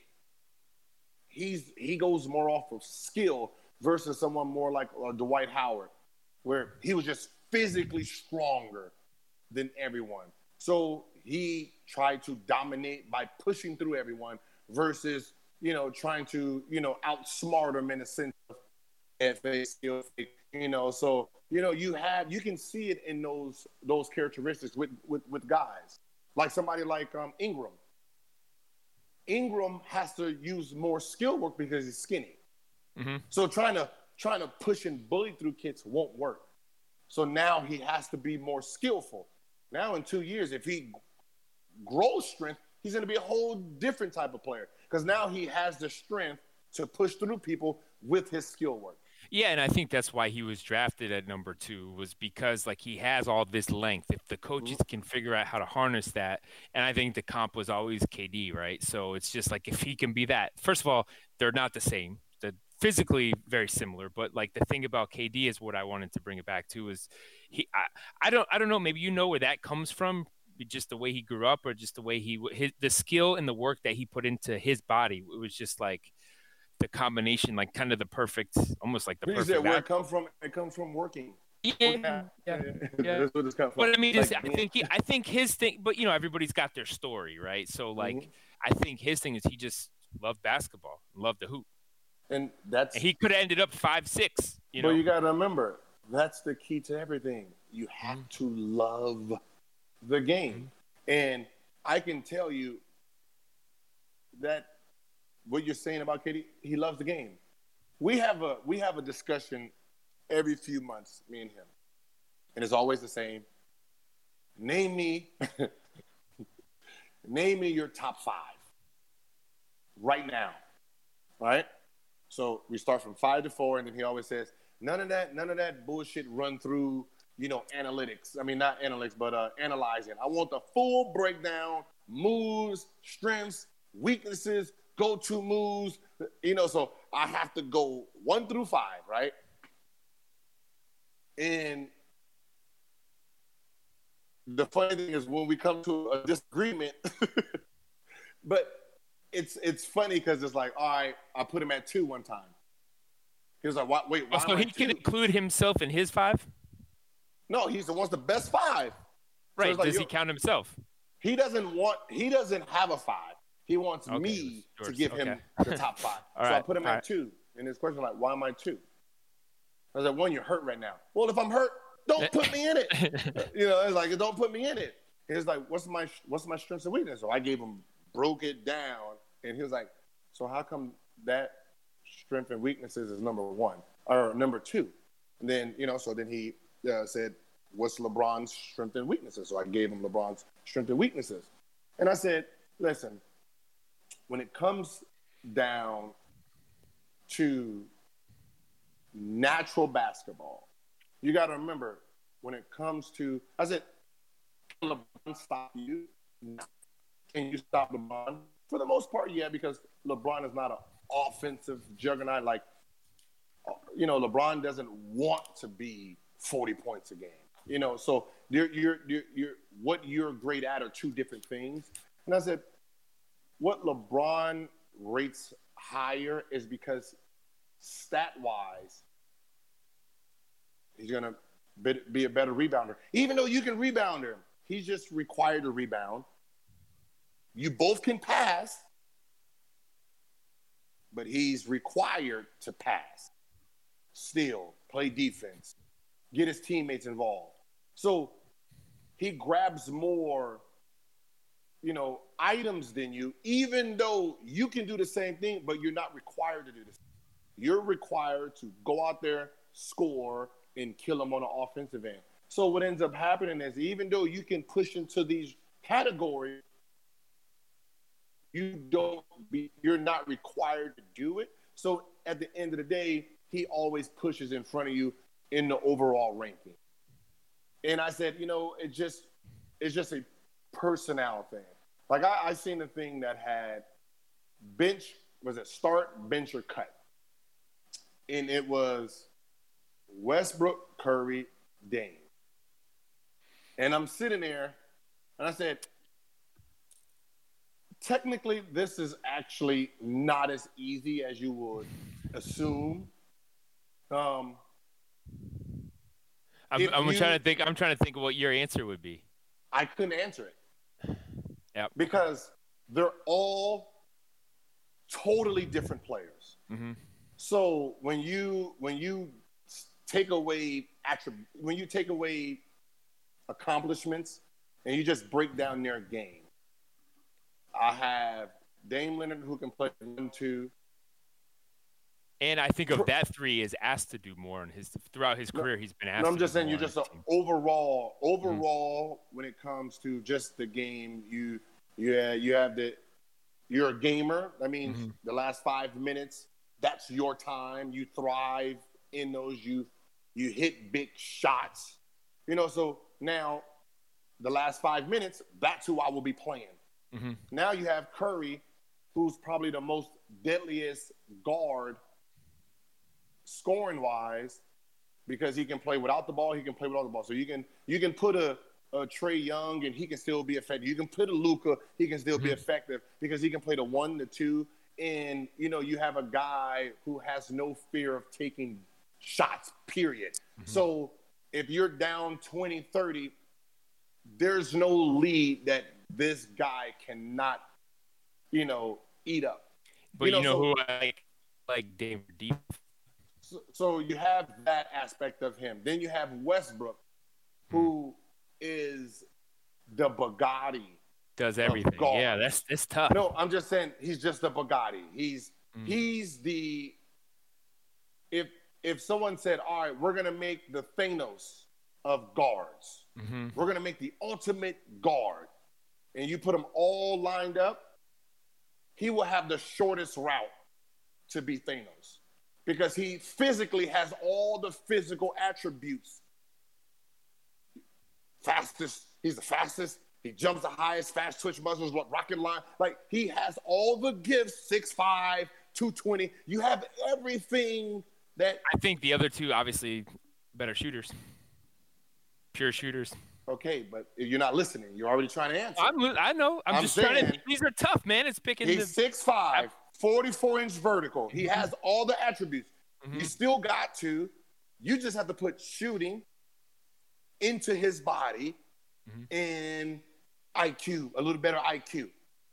he goes more off of skill versus someone more like Dwight Howard, where he was just physically stronger than everyone. So he tried to dominate by pushing through everyone versus, trying to, outsmart them in a sense of FA skill, So, you can see it in those characteristics with guys. Like somebody like Ingram. Ingram has to use more skill work because he's skinny. Mm-hmm. So trying to push and bully through kids won't work. So now he has to be more skillful. Now in 2 years, if he grows strength, he's going to be a whole different type of player because now he has the strength to push through people with his skill work. Yeah, and I think that's why he was drafted at number 2 was because like he has all this length. If the coaches can figure out how to harness that, and I think the comp was always KD, right? So it's just like if he can be that. First of all, they're not the same. They're physically very similar, but like the thing about KD is what I wanted to bring it back to is I don't know, maybe where that comes from, just the way he grew up or just the way the skill and the work that he put into his body. It was just like the combination, like kind of the perfect, almost like the perfect. Where it comes from? It comes from working. Yeah. That's what it's come from. But I mean, I think his thing. But everybody's got their story, right? So like, I think his thing is he just loved basketball, loved the hoop, and he could have ended up 5'6". But you got to remember, that's the key to everything. You have to love the game, and I can tell you that. What you're saying about KD, he loves the game. We have a discussion every few months, me and him, and it's always the same. Name me your top 5 right now, right? So we start from 5 to 4, and then he always says, none of that bullshit run through, analytics. I mean, not analytics, but analyzing. I want the full breakdown, moves, strengths, weaknesses, go-to moves, so I have to go 1 through 5, right? And the funny thing is when we come to a disagreement, but it's funny because it's like, all right, I put him at 2 one time. He was like, wait, why so he can include himself in his 5? No, he wants the best 5. Right, so like, does he count himself? He doesn't have a 5. He wants me to give him the top 5. So I put him at 2. And his question was like, why am I 2? I was like, 1, you're hurt right now. Well, if I'm hurt, don't put me in it. It's like, don't put me in it. He's like, what's my strengths and weaknesses? So I broke it down. And he was like, so how come that strength and weaknesses is number 1 or number 2? And then, so then he said, what's LeBron's strengths and weaknesses? So I gave him LeBron's strengths and weaknesses. And I said, listen, when it comes down to natural basketball, you got to remember, when it comes to, I said, can LeBron stop you? Can you stop LeBron? For the most part, yeah, because LeBron is not an offensive juggernaut. Like, LeBron doesn't want to be 40 points a game. So what you're great at are two different things. And I said, what LeBron rates higher is because stat-wise, he's going to be a better rebounder. Even though you can rebound him, he's just required to rebound. You both can pass, but he's required to pass, steal, play defense, get his teammates involved. So he grabs more, items than you, even though you can do the same thing, but you're not required to do this. You're required to go out there, score, and kill them on the offensive end. So what ends up happening is, even though you can push into these categories, you're not required to do it. So at the end of the day, he always pushes in front of you in the overall ranking. And I said, it's just a personnel thing. Like I seen a thing that had start, bench, or cut. And it was Westbrook, Curry, Dame. And I'm sitting there, and I said, technically, this is actually not as easy as you would assume. I'm trying to think of what your answer would be. I couldn't answer it. Yep. Because they're all totally different players. Mm-hmm. So when you take away accomplishments and you just break down their game, I have Dame Leonard, who can play 1-2. And I think of that three is asked to do more throughout his career. He's been asked. No, I'm just saying, you're just overall. Mm-hmm. When it comes to just the game, you're a gamer. That means mm-hmm. the last 5 minutes, that's your time. You thrive in those. You hit big shots. So now the last 5 minutes, that's who I will be playing. Mm-hmm. Now you have Curry, who's probably the most deadliest guard scoring wise, because he can play without the ball, he can play with all the ball. So you can put a Trae Young and he can still be effective. You can put a Luka, he can still be effective because he can play the 1, the 2, and you have a guy who has no fear of taking shots, period. Mm-hmm. So if you're down 20-30, there's no lead that this guy cannot, eat up. But who I like Dame deep. So you have that aspect of him. Then you have Westbrook, who is the Bugatti. Does everything. Yeah, that's tough. No, I'm just saying he's just the Bugatti. He's the if someone said, all right, we're gonna make the Thanos of guards. Mm-hmm. We're gonna make the ultimate guard, and you put them all lined up, he will have the shortest route to be Thanos. Because he physically has all the physical attributes. He's the fastest. He jumps the highest, fast twitch muscles, rocket line. Like, he has all the gifts, 6'5", 220. You have everything that... I think the other two, obviously, better shooters. Pure shooters. Okay, but you're not listening. You're already trying to answer. I know. I'm just trying to... These are tough, man. It's picking... He's 6'5", 44-inch vertical. He has all the attributes. Mm-hmm. You still got to. You just have to put shooting into his body and IQ, a little better IQ.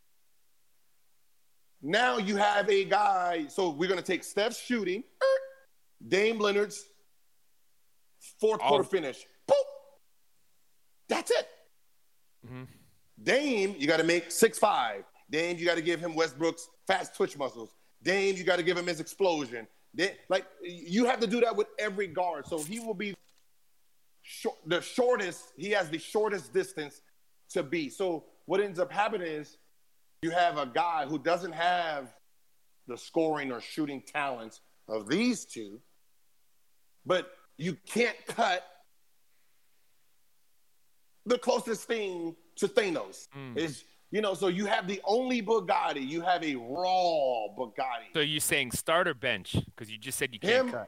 Now you have a guy. So we're going to take Steph's shooting, Dame Leonard's fourth quarter finish. Boop. That's it. Mm-hmm. Dame, you got to make 6'5". Dame, you got to give him Westbrook's fast twitch muscles. Dame, you got to give him his explosion. You have to do that with every guard. So he will be he has the shortest distance to be. So what ends up happening is you have a guy who doesn't have the scoring or shooting talents of these two, but you can't cut the closest thing to Thanos. Is, so you have the only Bugatti. You have a raw Bugatti. So you're saying start or bench? Because you just said you can't cut.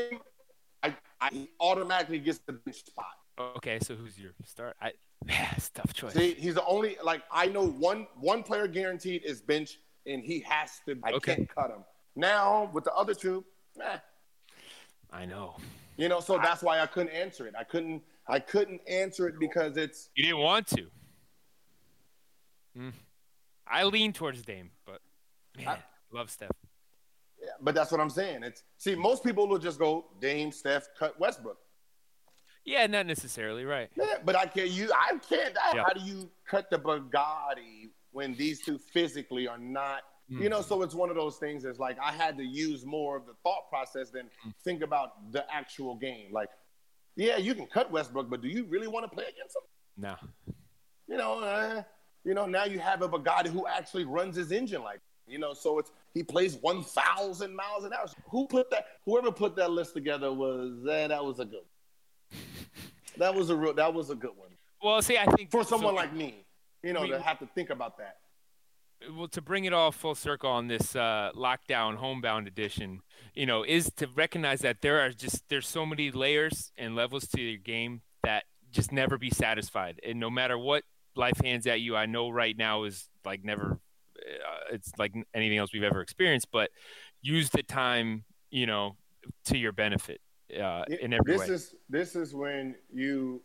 I automatically gets the bench spot. Okay, so who's your start? It's a tough choice. See, he's the only, I know one player guaranteed is bench, and he has to. I can't cut him. Now, with the other two, I know. So that's why I couldn't answer it. I couldn't answer it because it's. You didn't want to. I lean towards Dame, but man, love Steph. Yeah, but that's what I'm saying. Most people will just go Dame, Steph, cut Westbrook. Yeah, not necessarily, right? Yeah, but I can't. How do you cut the Bugatti when these two physically are not? So it's one of those things. It's like I had to use more of the thought process than think about the actual game. Like, yeah, you can cut Westbrook, but do you really want to play against him? No. Now you have a Bugatti who actually runs his engine like, so he plays 1,000 miles an hour. Whoever put that list together that was a good one. That was a good one. Well, see, I think for someone like me, to have to think about that. Well, to bring it all full circle on this lockdown homebound edition, is to recognize that there's so many layers and levels to your game that just never be satisfied. And no matter what life hands at you, I know right now is like never, it's like anything else we've ever experienced, but use the time, to your benefit in every way. This is when you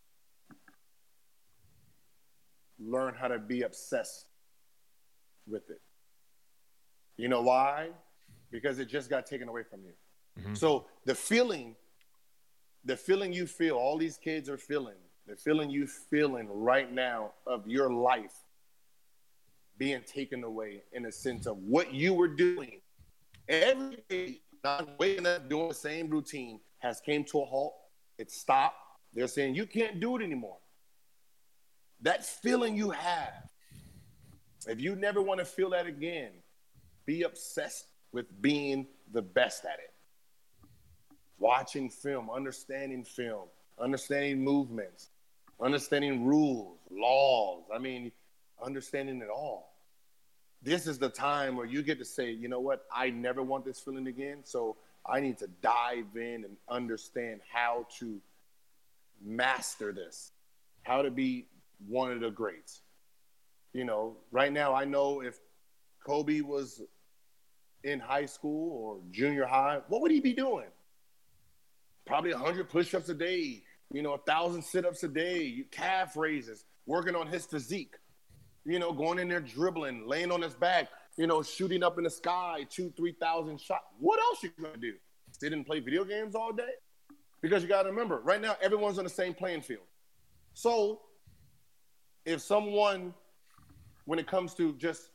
learn how to be obsessed with it. You know why? Because it just got taken away from you. Mm-hmm. So the feeling you feel, all these kids are feeling, the feeling you feeling right now of your life being taken away in a sense of what you were doing every day, not waking up, doing the same routine, has came to a halt. It stopped. They're saying you can't do it anymore. That feeling you have, if you never want to feel that again, be obsessed with being the best at it. Watching film, understanding movements, understanding rules, laws. Understanding it all. This is the time where you get to say, you know what? I never want this feeling again, so I need to dive in and understand how to master this, how to be one of the greats. Right now I know if Kobe was in high school or junior high, what would he be doing? Probably 100 push-ups a day, 1,000 sit-ups a day, calf raises, working on his physique, going in there dribbling, laying on his back, shooting up in the sky, 2,000-3,000 shots. What else you gonna do? Sit and play video games all day? Because you gotta remember, right now everyone's on the same playing field. So if someone, when it comes to just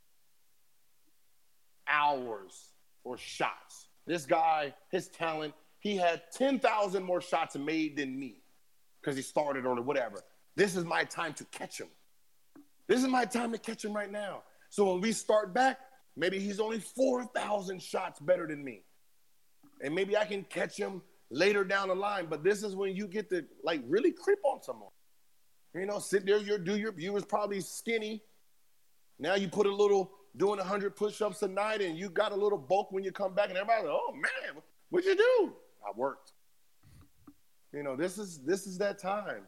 hours or shots, this guy, his talent, he had 10,000 more shots made than me because he started or whatever. This is my time to catch him. This is my time to catch him right now. So when we start back, maybe he's only 4,000 shots better than me. And maybe I can catch him later down the line. But this is when you get to really creep on someone. Sit there, you was probably skinny. Now you put a little, doing 100 push-ups a night, and you got a little bulk when you come back, and everybody's like, oh man, what'd you do? I worked. This is that time.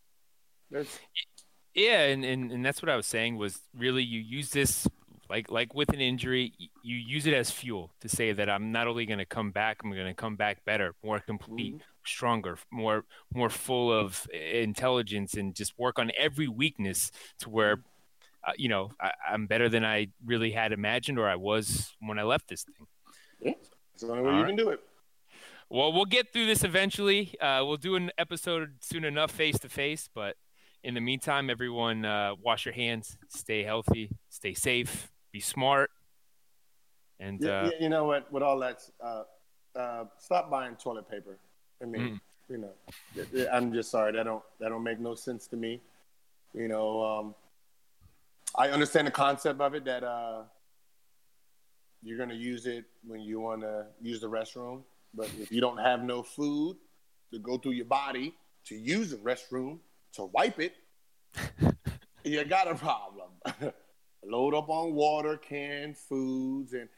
Yeah, and that's what I was saying was really you use this like with an injury, you use it as fuel to say that I'm not only going to come back, I'm going to come back better, more complete, stronger, more full of intelligence, and just work on every weakness to where I'm better than I really had imagined or I was when I left this thing. Yeah, that's the only way you can do it. Well, we'll get through this eventually. We'll do an episode soon enough face-to-face, but in the meantime, everyone wash your hands, stay healthy, stay safe, be smart. And you know what? With all that, stop buying toilet paper. You know, I'm just sorry. That don't make no sense to me. You know, I understand the concept of it that you're going to use it when you want to use the restroom. But if you don't have no food to go through your body to use the restroom, to wipe it, you got a problem. Load up on water, canned foods, and,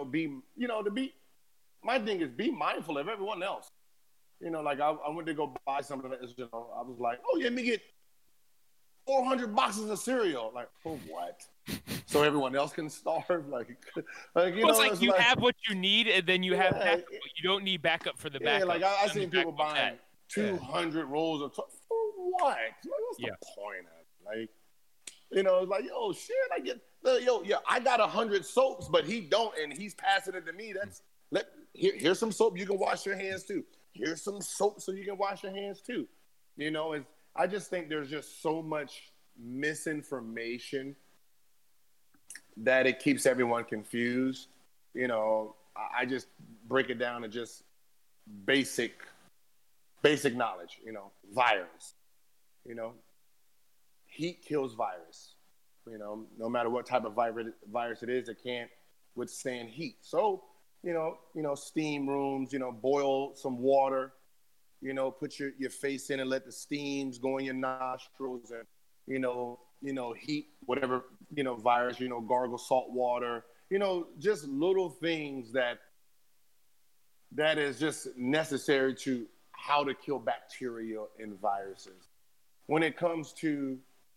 my thing is be mindful of everyone else. Like I went to go buy something, I was like, oh, yeah, let me get 400 boxes of cereal. Like, for what? So everyone else can starve? It's like you have what you need, and then you have backup. You don't need backup for the backup. Yeah, like I seen people buying 200 rolls of for what? What's the point of it? It's like, yo, shit, I got 100 soaps, but he don't, and he's passing it to me. Here's some soap you can wash your hands too. Here's some soap so you can wash your hands too. I just think there's just so much misinformation that it keeps everyone confused. I just break it down to just basic knowledge. Virus. Heat kills virus. No matter what type of virus it is, it can't withstand heat. So, steam rooms, boil some water, put your face in and let the steams go in your nostrils and, heat whatever, virus, gargle salt water, just little things that is just necessary to how to kill bacteria and viruses. When it comes to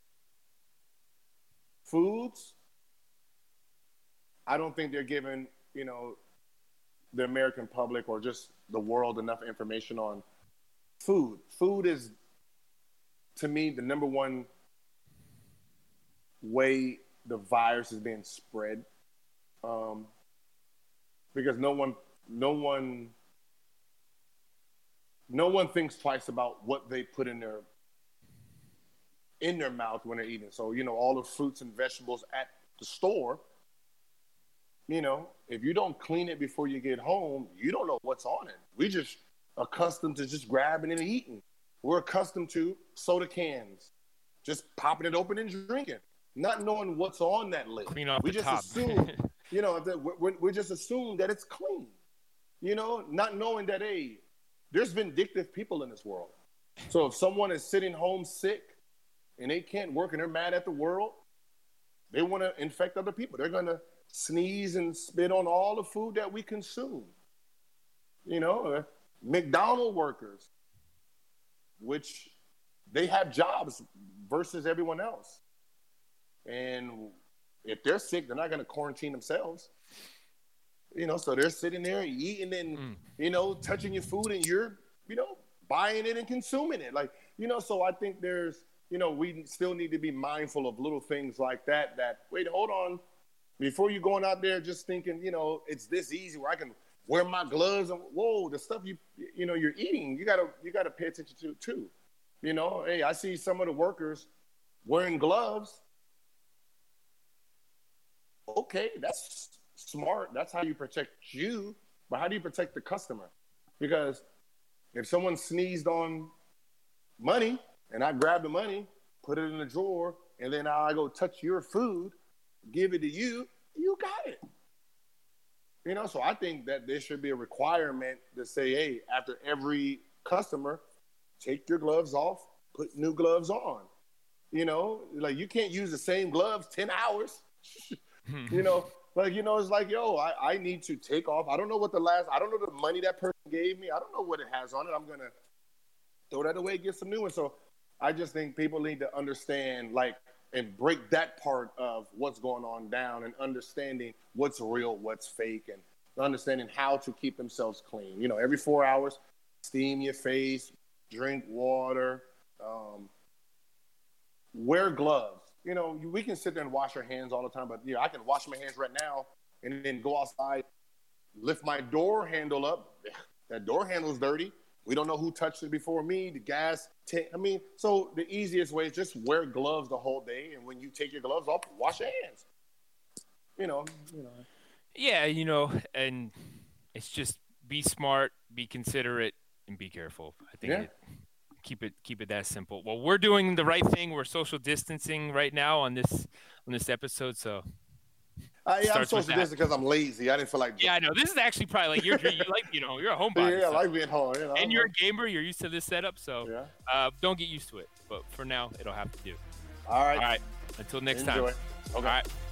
foods, I don't think they're giving, the American public or just the world enough information on food. Food is, to me, the number one way the virus is being spread, because no one thinks twice about what they put in their mouth when they're eating. So all the fruits and vegetables at the store, if you don't clean it before you get home, you don't know what's on it. We just accustomed to just grabbing and eating. We're accustomed to soda cans, just popping it open and drinking, not knowing what's on that lid. Clean off we the just top. assume, we just assume that it's clean, not knowing that, hey, there's vindictive people in this world. So if someone is sitting home sick and they can't work and they're mad at the world, they want to infect other people. They're going to sneeze and spit on all the food that we consume. McDonald's workers, which they have jobs versus everyone else. And if they're sick, they're not going to quarantine themselves. So they're sitting there eating and, touching your food, and you're, buying it and consuming it. So I think there's, we still need to be mindful of little things like that, wait, hold on. Before you going out there just thinking, it's this easy where I can wear my gloves and the stuff you're eating, you gotta pay attention to too. Hey, I see some of the workers wearing gloves. Okay, that's smart. That's how you protect you. But how do you protect the customer? Because if someone sneezed on money and I grab the money, put it in the drawer, and then I go touch your food, give it to you, you got it. So I think that there should be a requirement to say, hey, after every customer, take your gloves off, put new gloves on. You can't use the same gloves 10 hours. It's like, yo, I need to take off. I don't know the money that person gave me. I don't know what it has on it. I'm going to throw that away, get some new ones. So I just think people need to understand, and break that part of what's going on down, and understanding what's real, what's fake, and understanding how to keep themselves clean. Every 4 hours, steam your face, drink water, wear gloves. We can sit there and wash our hands all the time, but I can wash my hands right now and then go outside, lift my door handle up. That door handle is dirty. We don't know who touched it before me, the gas tank. So the easiest way is just wear gloves the whole day. And when you take your gloves off, wash your hands. Yeah, and it's just be smart, be considerate, and be careful. I think keep it that simple. Well, we're doing the right thing. We're social distancing right now on this episode, so. I'm social distancing because I'm lazy. I didn't feel like. Yeah, I know. This is actually probably like you're a homebody. Yeah, I like being home. And you're a gamer. You're used to this setup, so don't get used to it. But for now, it'll have to do. All right. Until next time. Okay. All right.